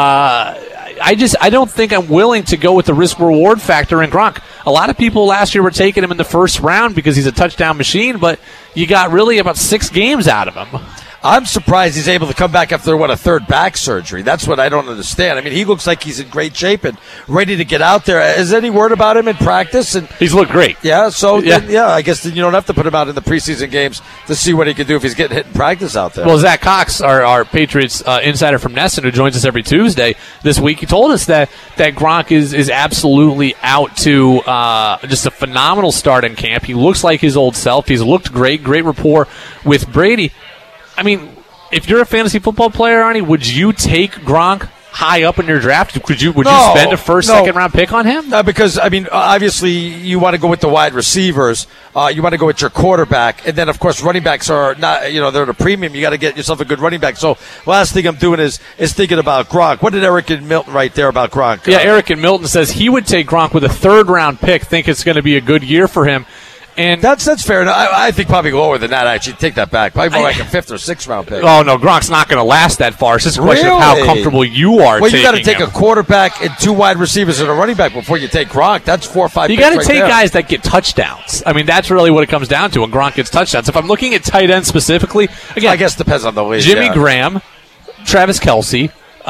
I don't think I'm willing to go with the risk-reward factor in Gronk. A lot of people last year were taking him in the first round because he's a touchdown machine, but you got really about 6 games out of him. I'm surprised he's able to come back after, a third back surgery. That's what I don't understand. I mean, he looks like he's in great shape and ready to get out there. Is any word about him in practice? And he's looked great. Yeah, so I guess then you don't have to put him out in the preseason games to see what he can do if he's getting hit in practice out there. Well, Zach Cox, our Patriots insider from Nesson, who joins us every Tuesday this week, he told us that Gronk is absolutely out to just a phenomenal start in camp. He looks like his old self. He's looked great rapport with Brady. I mean, if you're a fantasy football player, Arnie, would you take Gronk high up in your draft? Would you spend a second round pick on him? Because, I mean, obviously you want to go with the wide receivers. You want to go with your quarterback. And then, of course, running backs are not, they're at a premium. You got to get yourself a good running back. So last thing I'm doing is thinking about Gronk. What did Eric and Milton write there about Gronk? Yeah, Eric and Milton says he would take Gronk with a 3rd round pick, think it's going to be a good year for him. And that's fair enough. I think probably lower than that, actually. Take that back. Probably more like a 5th or 6th round pick. Oh, no, Gronk's not going to last that far. It's just a question of how comfortable you are taking him. Well, you got to take a quarterback and 2 wide receivers and a running back before you take Gronk. That's 4 or 5 You got to take guys that get touchdowns. I mean, that's really what it comes down to when Gronk gets touchdowns. If I'm looking at tight ends specifically, again, I guess it depends on the league. Jimmy Graham, Travis Kelce.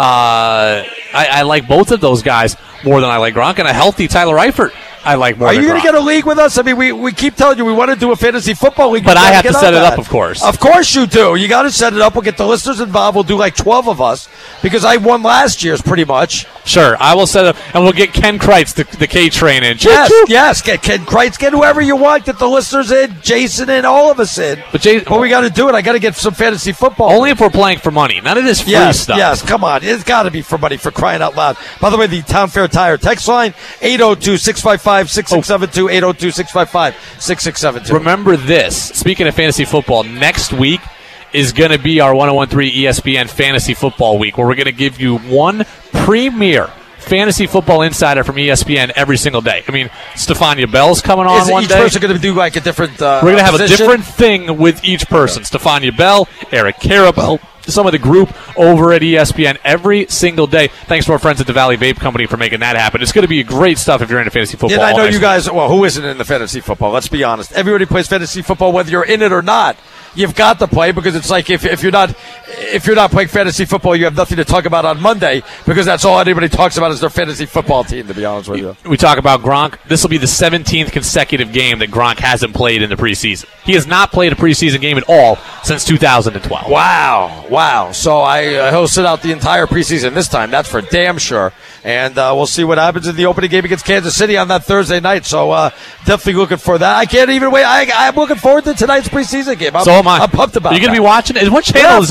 I like both of those guys more than I like Gronk, and a healthy Tyler Eifert I like more. Are you going to get a league with us? I mean, we keep telling you we want to do a fantasy football league. But I have to set it up, of course. Of course you do. You got to set it up. We'll get the listeners involved. We'll do like 12 of us because I won last year's pretty much. Sure. I will set up, and we'll get Ken Kreitz, the K-Train in. Yes. Get Ken Kreitz. Get whoever you want. Get the listeners in, Jason in, all of us in. But we got to do it. I got to get some fantasy football. Only if we're playing for money. None of this free stuff. Yes, come on. It's got to be for money, for crying out loud. By the way, the Town Fair Tire text line, 802-655-6672. 802-655-6672. Remember this. Speaking of fantasy football, next week is going to be our 101.3 ESPN Fantasy Football Week, where we're going to give you one premier fantasy football insider from ESPN every single day. I mean, Stefania Bell's coming on one day. Each person going to do like a different we're going to have a different thing with each person. Stefania Bell, Eric Carabell, some of the group over at ESPN every single day. Thanks to our friends at the Valley Vape Company for making that happen. It's going to be great stuff if you're into fantasy football. Yeah, I know you guys, well, who isn't into fantasy football? Let's be honest. Everybody plays fantasy football whether you're in it or not. You've got to play because it's like if you're not playing fantasy football, you have nothing to talk about on Monday because that's all anybody talks about is their fantasy football team, to be honest with you. We talk about Gronk. This will be the 17th consecutive game that Gronk hasn't played in the preseason. He has not played a preseason game at all since 2012. Wow. So he'll sit out the entire preseason this time. That's for damn sure. And we'll see what happens in the opening game against Kansas City on that Thursday night. So definitely looking for that. I can't even wait. I'm looking forward to tonight's preseason game. So am I. I'm pumped about it. Are you going to be watching it? What channel of course.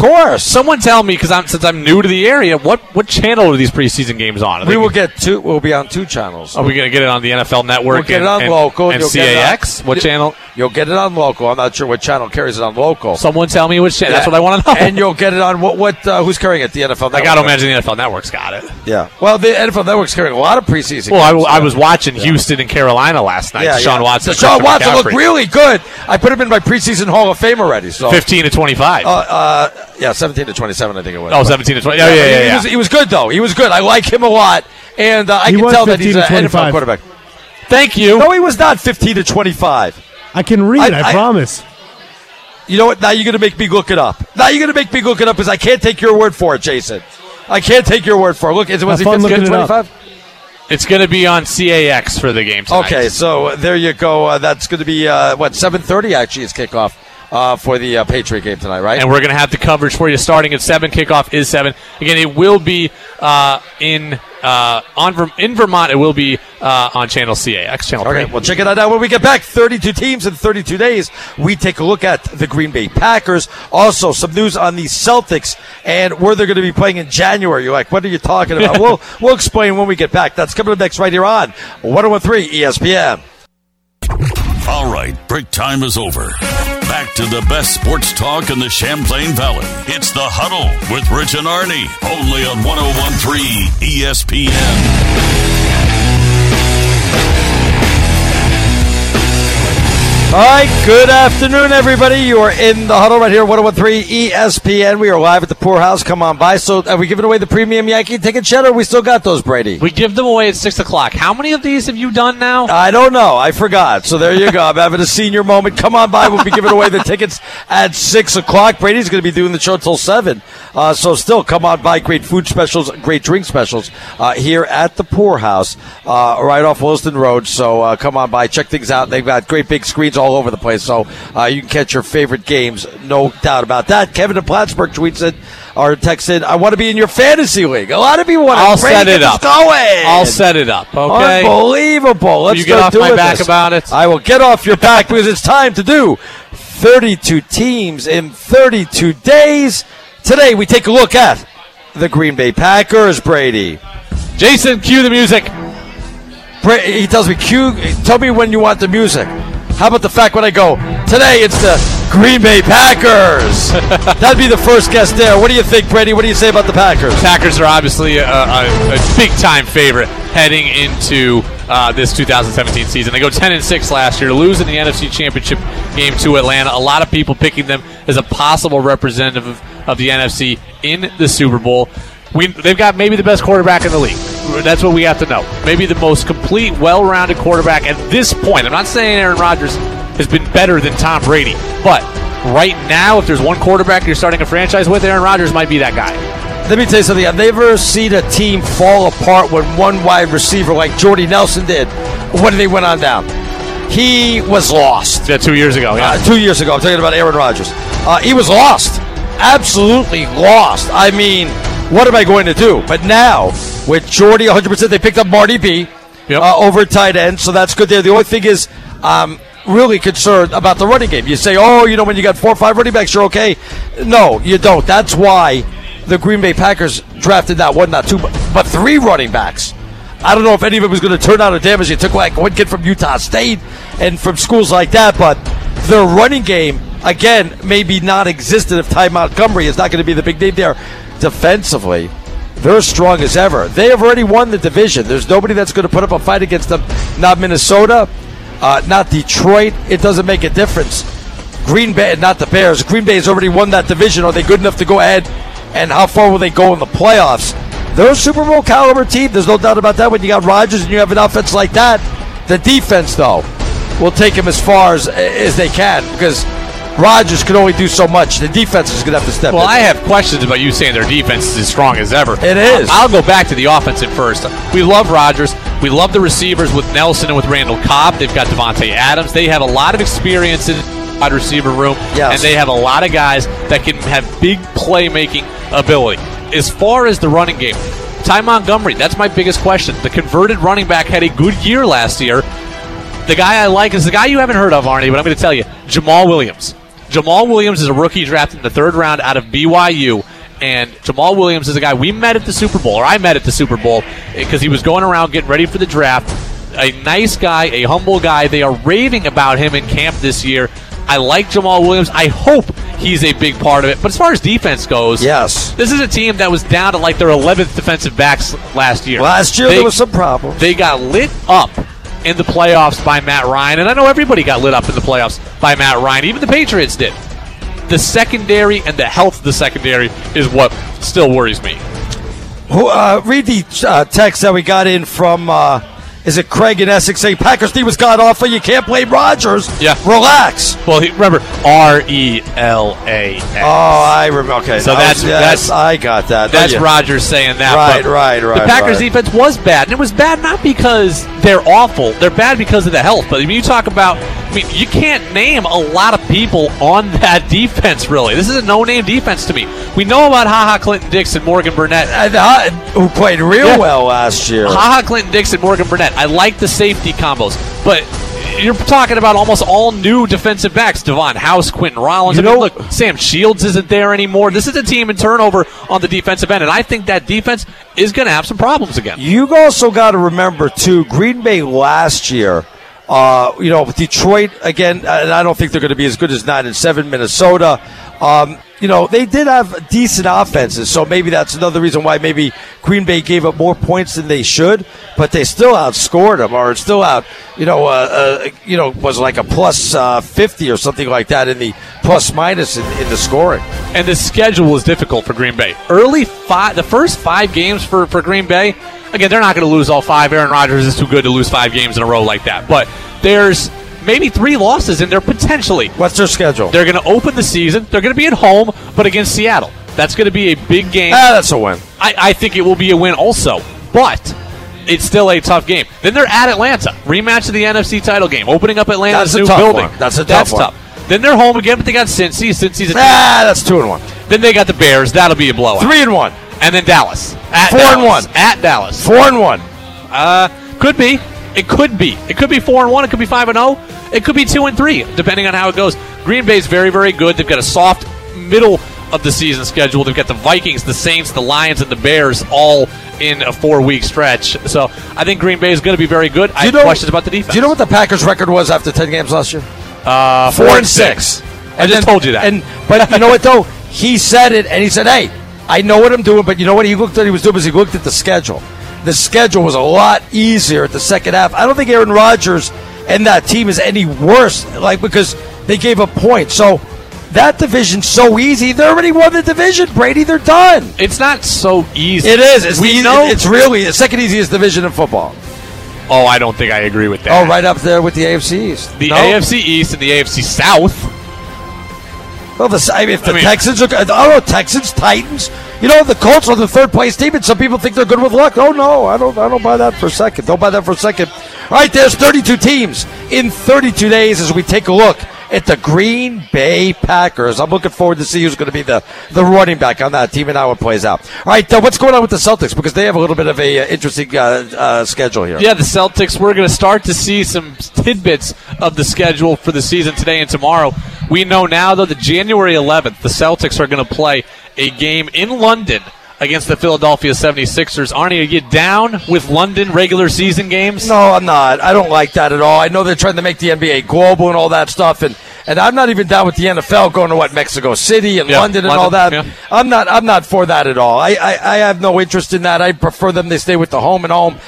Someone tell me, since I'm new to the area, what channel are these preseason games on? We'll be on 2 channels. Are we going to get it on the NFL Network? We'll get it on local. And CAX? What channel? You'll get it on local. I'm not sure what channel carries it on local. Someone tell me which channel. That's what I want to know. And you'll get it on who's carrying it? The NFL Network. I got to imagine the NFL Network's got it. Yeah. Well, the NFL Network's carrying a lot of preseason games. Well, I was watching Houston and Carolina last night. Sean Watson. Sean Watson looked really good. I put him in my preseason Hall of Fame already. So 15 to 25. 17 to 27, I think it was. Oh, 17 to 20. Yeah. He was good, though. He was good. I like him a lot. And I can tell that he's an NFL quarterback. Thank you. No, he was not 15 to 25. I can read, I promise. You know what? Now you're going to make me look it up. Because I can't take your word for it, Jason. I can't take your word for it. Look, was he 15 to 25? It's going to be on CAX for the game tonight. Okay, so there you go. That's going to be, 7:30 actually is kickoff for the Patriot game tonight, right? And we're going to have the coverage for you starting at 7. Kickoff is 7. Again, it will be in Vermont. It will be on Channel CAX, Channel 3. Okay, well, check it out now when we get back. 32 teams in 32 days. We take a look at the Green Bay Packers. Also, some news on the Celtics and where they're going to be playing in January. You're like, what are you talking about? We'll explain when we get back. That's coming up next right here on 101.3 ESPN. All right, break time is over. Back to the best sports talk in the Champlain Valley. It's The Huddle with Rich and Arnie, only on 101.3 ESPN. All right, good afternoon, everybody. You are in The Huddle right here, 101.3 ESPN. We are live at the Poor House. Come on by. So are we giving away the premium Yankee ticket, Chet, or we still got those, Brady? We give them away at 6 o'clock. How many of these have you done now? I don't know. I forgot. So there you go. I'm having a senior moment. Come on by. We'll be giving away the tickets at 6 o'clock. Brady's going to be doing the show till 7. So still, come on by. Great food specials, great drink specials here at the Poor House right off Williston Road. So come on by. Check things out. They've got great big screens all over the place, so you can catch your favorite games, no doubt about that. Kevin in Plattsburgh tweets it or texted, I want to be in your fantasy league. A lot of people want to. I'll set it up. I'll set it up. Okay. Unbelievable. Let's you get off my back this. About it. I will get off your back because it's time to do 32 teams in 32 days. Today we take a look at the Green Bay Packers. Brady, Jason, cue the music. He tells me, tell me when you want the music. How about the fact when I go, today it's the Green Bay Packers? That'd be the first guess there. What do you think, Brady? What do you say about the Packers? Packers are obviously a big-time favorite heading into this 2017 season. They go 10-6 last year, losing the NFC Championship game to Atlanta. A lot of people picking them as a possible representative of the NFC in the Super Bowl. They've got maybe the best quarterback in the league. That's what we have to know. Maybe the most complete, well-rounded quarterback at this point. I'm not saying Aaron Rodgers has been better than Tom Brady, but right now, if there's one quarterback you're starting a franchise with, Aaron Rodgers might be that guy. Let me tell you something. I've never seen a team fall apart when one wide receiver like Jordy Nelson did when they went on down. He was lost. Yeah, 2 years ago. Yeah. 2 years ago. I'm talking about Aaron Rodgers. He was lost. Absolutely lost. I mean, what am I going to do? But now, with Jordy 100%, they picked up Marty B over tight end, so that's good there. The only thing is, really concerned about the running game. You say, when you got 4 or 5 running backs, you're okay. No, you don't. That's why the Green Bay Packers drafted not 1, not 2, but 3 running backs. I don't know if any of it was going to turn out a damage. You took like one kid from Utah State and from schools like that, but their running game, again, maybe non-existent if Ty Montgomery is not going to be the big name there. Defensively, they're as strong as ever. They have already won the division. There's nobody that's going to put up a fight against them. Not Minnesota, not Detroit. It doesn't make a difference. Green Bay, not the Bears. Green Bay has already won that division. Are they good enough to go ahead? And how far will they go in the playoffs? They're a Super Bowl caliber team. There's no doubt about that. When you got Rodgers and you have an offense like that, the defense, though, will take them as far as they can because Rodgers can only do so much. The defense is going to have to step in. Well, I have questions about you saying their defense is as strong as ever. It is. I'll go back to the offensive first. We love Rodgers. We love the receivers with Nelson and with Randall Cobb. They've got Devontae Adams. They have a lot of experience in the wide receiver room, and they have a lot of guys that can have big playmaking ability. As far as the running game, Ty Montgomery, that's my biggest question. The converted running back had a good year last year. The guy I like is the guy you haven't heard of, Arnie, but I'm going to tell you, Jamal Williams. Jamal Williams is a rookie drafted in the 3rd round out of BYU. And Jamal Williams is a guy we met at the Super Bowl, or I met at the Super Bowl, because he was going around getting ready for the draft. A nice guy, a humble guy. They are raving about him in camp this year. I like Jamal Williams. I hope he's a big part of it. But as far as defense goes, yes, this is a team that was down to like their 11th defensive backs last year. Last year there was some problems. They got lit up in the playoffs by Matt Ryan, and I know everybody got lit up in the playoffs by Matt Ryan. Even the Patriots did. The secondary and the health of the secondary is what still worries me. Read the text that we got in from, is it Craig in Essex saying, Packers team was god-awful, you can't blame Rodgers. Yeah. Relax. Well, remember, R-E-L-A-X. Oh, I remember. Okay. So that's I got that. That's Rodgers saying that. Right. The Packers defense was bad, and it was bad not because they're awful. They're bad because of the health. But I mean, you talk about, you can't name a lot of people on that defense, really. This is a no-name defense to me. We know about HaHa Clinton-Dix, Morgan Burnett. Who played real well last year. HaHa Clinton-Dix, Morgan Burnett. I like the safety combos, but you're talking about almost all new defensive backs. Devon House, Quentin Rollins. Look, Sam Shields isn't there anymore. This is a team in turnover on the defensive end, and I think that defense is going to have some problems again. You also got to remember, too, Green Bay last year, Detroit, again, and I don't think they're going to be as good as 9-7. Minnesota, they did have decent offenses, so maybe that's another reason why maybe Green Bay gave up more points than they should, but they still outscored them, or still was like a plus 50 or something like that in the plus minus in the scoring. And the schedule was difficult for Green Bay. The first 5 games for Green Bay, again, they're not going to lose all 5. Aaron Rodgers is too good to lose 5 games in a row like that, but there's maybe 3 losses in there potentially. What's their schedule? They're going to open the season. They're going to be at home, but against Seattle. That's going to be a big game. That's a win. I think it will be a win also, but it's still a tough game. Then they're at Atlanta. Rematch of the NFC title game. Opening up Atlanta's new building. That's a tough one. Then they're home again, but they got Cincy. Cincy's that's 2-1. Then they got the Bears. That'll be a blowout. 3-1. And then Dallas. 4-1. At Dallas. 4-1. Could be. It could be. It could be 4-1. It could be 5-0. It could be 2-3, depending on how it goes. Green Bay's very, very good. They've got a soft middle of the season schedule. They've got the Vikings, the Saints, the Lions, and the Bears all in a 4-week stretch. So I think Green Bay is going to be very good. I have questions about the defense. Do you know what the Packers' record was after 10 games last year? 4-6. I just told you that. But you know what, though? He said it, and he said, hey, I know what I'm doing, but you know what he looked at the schedule. The schedule was a lot easier at the second half. I don't think Aaron Rodgers and that team is any worse, because they gave up points. So that division's so easy. They already won the division, Brady. They're done. It's not so easy. It is. It's really the second easiest division in football. Oh, I don't think I agree with that. Oh, right up there with the AFC East. The AFC East and the AFC South. Well, Texans are Texans, Titans. The Colts are the third-place team, and some people think they're good with luck. Oh, no, I don't buy that for a second. Don't buy that for a second. All right, there's 32 teams in 32 days as we take a look at the Green Bay Packers. I'm looking forward to see who's going to be the running back on that team and how it plays out. All right, what's going on with the Celtics? Because they have a little bit of a interesting schedule here. Yeah, the Celtics, we're going to start to see some tidbits of the schedule for the season today and tomorrow. We know now, though, that January 11th, the Celtics are going to play a game in London against the Philadelphia 76ers. Arnie, are you down with London regular season games? No, I'm not. I don't like that at all. I know they're trying to make the NBA global and all that stuff, and I'm not even down with the NFL going to Mexico City and London and all that. Yeah. I'm not for that at all. I have no interest in that. I prefer them to stay with the home and home.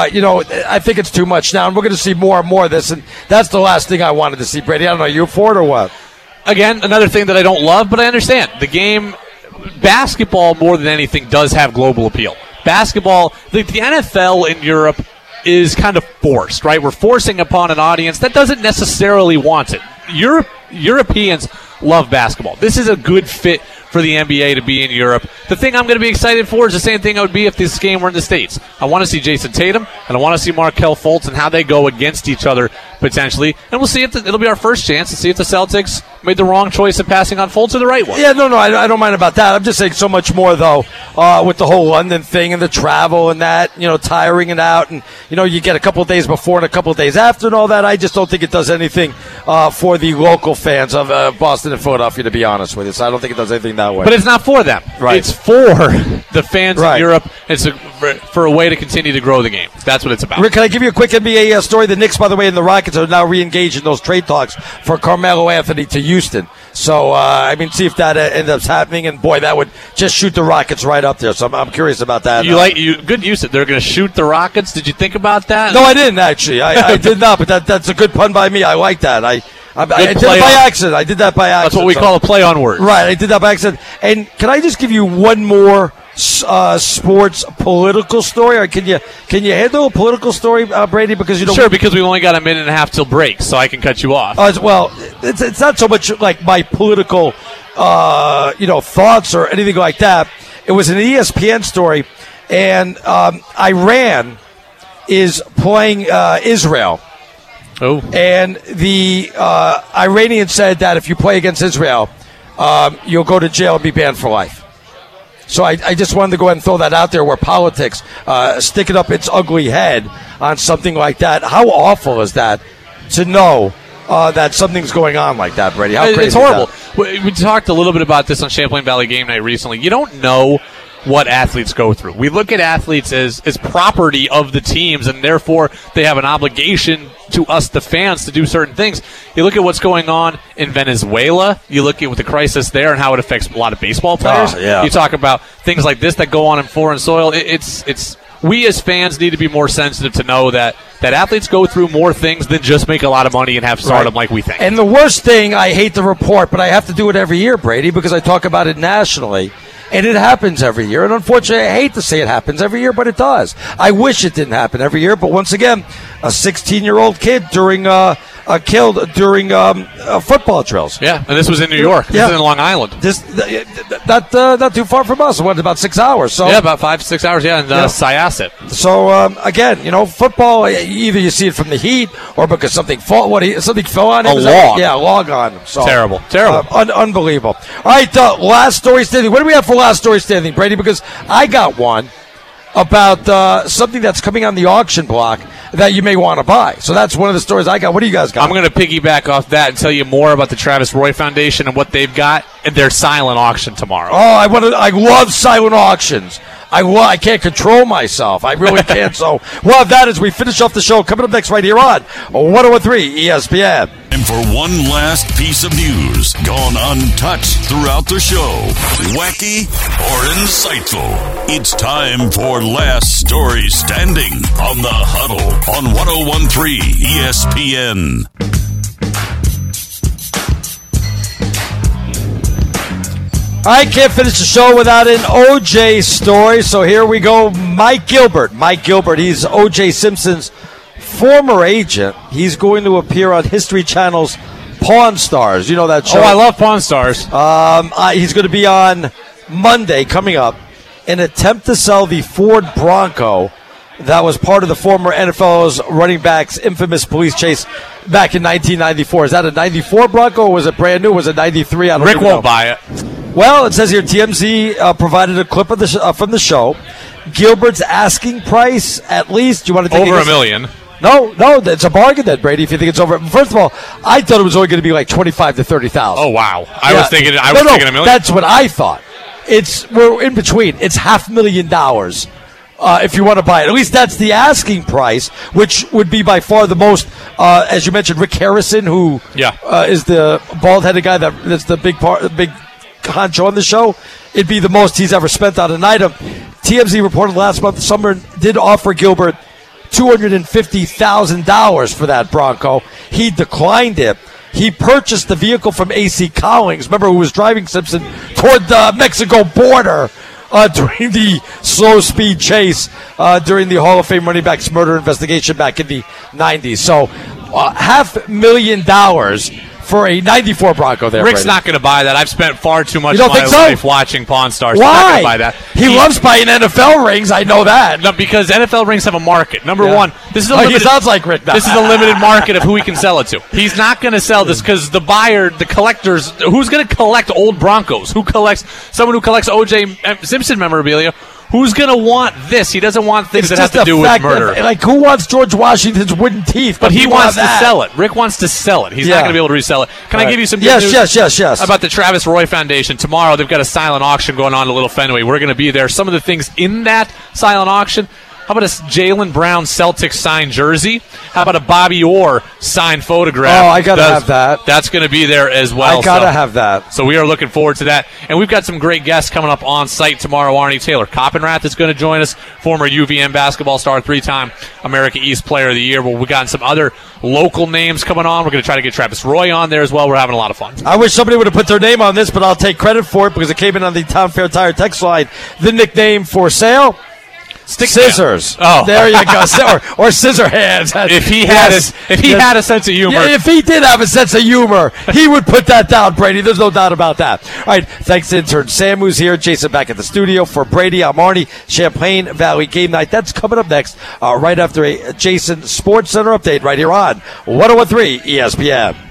I think it's too much now, and we're going to see more and more of this, and that's the last thing I wanted to see, Brady. I don't know, you for it or what? Again, another thing that I don't love, but I understand. The game, basketball more than anything, does have global appeal. Basketball, the NFL in Europe is kind of forced, right? We're forcing upon an audience that doesn't necessarily want it. Europeans love basketball. This is a good fit for the NBA to be in Europe. The thing I'm going to be excited for is the same thing I would be if this game were in the States. I want to see Jason Tatum, and I want to see Markelle Fultz and how they go against each other potentially. And we'll see if it'll be our first chance to see if the Celtics made the wrong choice of passing on Fultz or the right one. Yeah, no, I don't mind about that. I'm just saying so much more, though, with the whole London thing and the travel and that, tiring it out. And, you get a couple of days before and a couple of days after and all that. I just don't think it does anything for the local fans of Boston and Philadelphia, to be honest with you. So I don't think it does anything that way. But it's not for them. Right. It's for the fans in Europe. It's for a way to continue to grow the game. That's what it's about. Rick, can I give you a quick NBA story? The Knicks, by the way, and the Rockets are now re-engaged in those trade talks for Carmelo Anthony to Houston. So, see if that ends up happening. And, boy, that would just shoot the Rockets right up there. So I'm curious about that. Good use it. They're going to shoot the Rockets. Did you think about that? No, I didn't, actually. I did not, but that's a good pun by me. I like that. I did it by accident. I did that by accident. That's what we call a play on words. Right, I did that by accident. And can I just give you one more sports political story, or can you handle a political story, Brady? Because Sure, because we've only got a minute and a half till break, so I can cut you off. Well, it's not so much like my political thoughts or anything like that. It was an ESPN story, and Iran is playing Israel. Oh. And the Iranians said that if you play against Israel, you'll go to jail and be banned for life. So I just wanted to go ahead and throw that out there where politics sticking up its ugly head on something like that. How awful is that to know that something's going on like that, Brady? How crazy It's horrible. We talked a little bit about this on Champlain Valley Game Night recently. You don't know what athletes go through. We look at athletes as property of the teams, and therefore they have an obligation to us, the fans, to do certain things. You look at what's going on in Venezuela. You look at the crisis there and how it affects a lot of baseball players. Yeah. You talk about things like this that go on in foreign soil. It's we as fans need to be more sensitive to know that athletes go through more things than just make a lot of money and have stardom like we think. And the worst thing, I hate to report, but I have to do it every year, Brady, because I talk about it nationally. And it happens every year. And unfortunately, I hate to say it happens every year, but it does. I wish it didn't happen every year. But once again, a 16-year-old kid killed during football drills. Yeah, and this was in New York. This is in Long Island. Not too far from us. What, about 6 hours? So, yeah, about 5-6 hours, in Syosset. So, again, football, either you see it from the heat or because something fell on him. A log. Yeah, a log on him. So, Terrible. Unbelievable. All right, last story standing. What do we have for last story standing, Brady? Because I got one about something that's coming on the auction block that you may want to buy. So that's one of the stories I got. What do you guys got? I'm going to piggyback off that and tell you more about the Travis Roy Foundation and what they've got at their silent auction tomorrow. Oh, I love silent auctions. I can't control myself. I really can't. So we'll have that as we finish off the show. Coming up next right here on 101.3 ESPN. And for one last piece of news gone untouched throughout the show, wacky or insightful, it's time for Last Story Standing on The Huddle on 101.3 ESPN. I can't finish the show without an O.J. story, so here we go. Mike Gilbert, he's O.J. Simpson's former agent. He's going to appear on History Channel's Pawn Stars. You know that show? Oh, I love Pawn Stars. He's going to be on Monday, coming up, in an attempt to sell the Ford Bronco that was part of the former NFL's running back's infamous police chase back in 1994. Is that a 94 Bronco, or was it brand new? Was it 93? I don't Rick even won't know. buy it. Well, it says here TMZ provided a clip of from the show. Gilbert's asking price, at least, do you want to take over $1 million? No, it's a bargain then, Brady, if you think it's over. First of all, I thought it was only going to be like $25,000 to $30,000. Oh, wow. I was thinking $1 million. That's what I thought. We're in between. It's $500,000 if you want to buy it. At least that's the asking price, which would be by far the most, as you mentioned, Rick Harrison, who is the bald-headed guy that's the big honcho on the show. It'd be the most he's ever spent on an item. TMZ reported last month Summer did offer Gilbert $250,000 for that Bronco. He declined it. He purchased the vehicle from A.C. Collins, remember, who was driving Simpson toward the Mexico border during the slow-speed chase during the Hall of Fame running back's murder investigation back in the 90s. So $500,000 for a 94 Bronco there. Rick's Brady. not going to buy that. I've spent far too much You of don't my think so? life watching Pawn Stars. Why? He's not going to buy that. He loves buying NFL rings. I know that. No, because NFL rings have a market. Number Yeah. one, this is a He limited, sounds like Rick now. This is a limited market of who he can sell it to. He's not going to sell this because the buyer, the collectors, who's going to collect old Broncos? Someone who collects O.J. Simpson memorabilia? Who's going to want this? He doesn't want things that have to do with murder. Like, who wants George Washington's wooden teeth? But he wants to that. sell it. Rick wants to sell it. He's not going to be able to resell it. Can I give you some good news? Yes. About the Travis Roy Foundation. Tomorrow they've got a silent auction going on at Little Fenway. We're going to be there. Some of the things in that silent auction. How about a Jaylen Brown Celtics signed jersey? How about a Bobby Orr signed photograph? Oh, I got to have that. That's going to be there as well. I got to have that. So we are looking forward to that. And we've got some great guests coming up on site tomorrow. Arnie Taylor Coppenrath is going to join us, former UVM basketball star, 3-time America East Player of the Year. But we've got some other local names coming on. We're going to try to get Travis Roy on there as well. We're having a lot of fun. I wish somebody would have put their name on this, but I'll take credit for it because it came in on the Town Fair Tire text line. The nickname for sale? Scissors. Oh, there you go. or scissor hands. If he had a sense of humor, if he did have a sense of humor, he would put that down, Brady. There's no doubt about that. All right, thanks to intern Sam, who's here. Jason back at the studio for Brady. I'm Arnie. Champlain Valley Game Night. That's coming up next, right after a Jason Sports Center update, right here on 101.3 ESPN.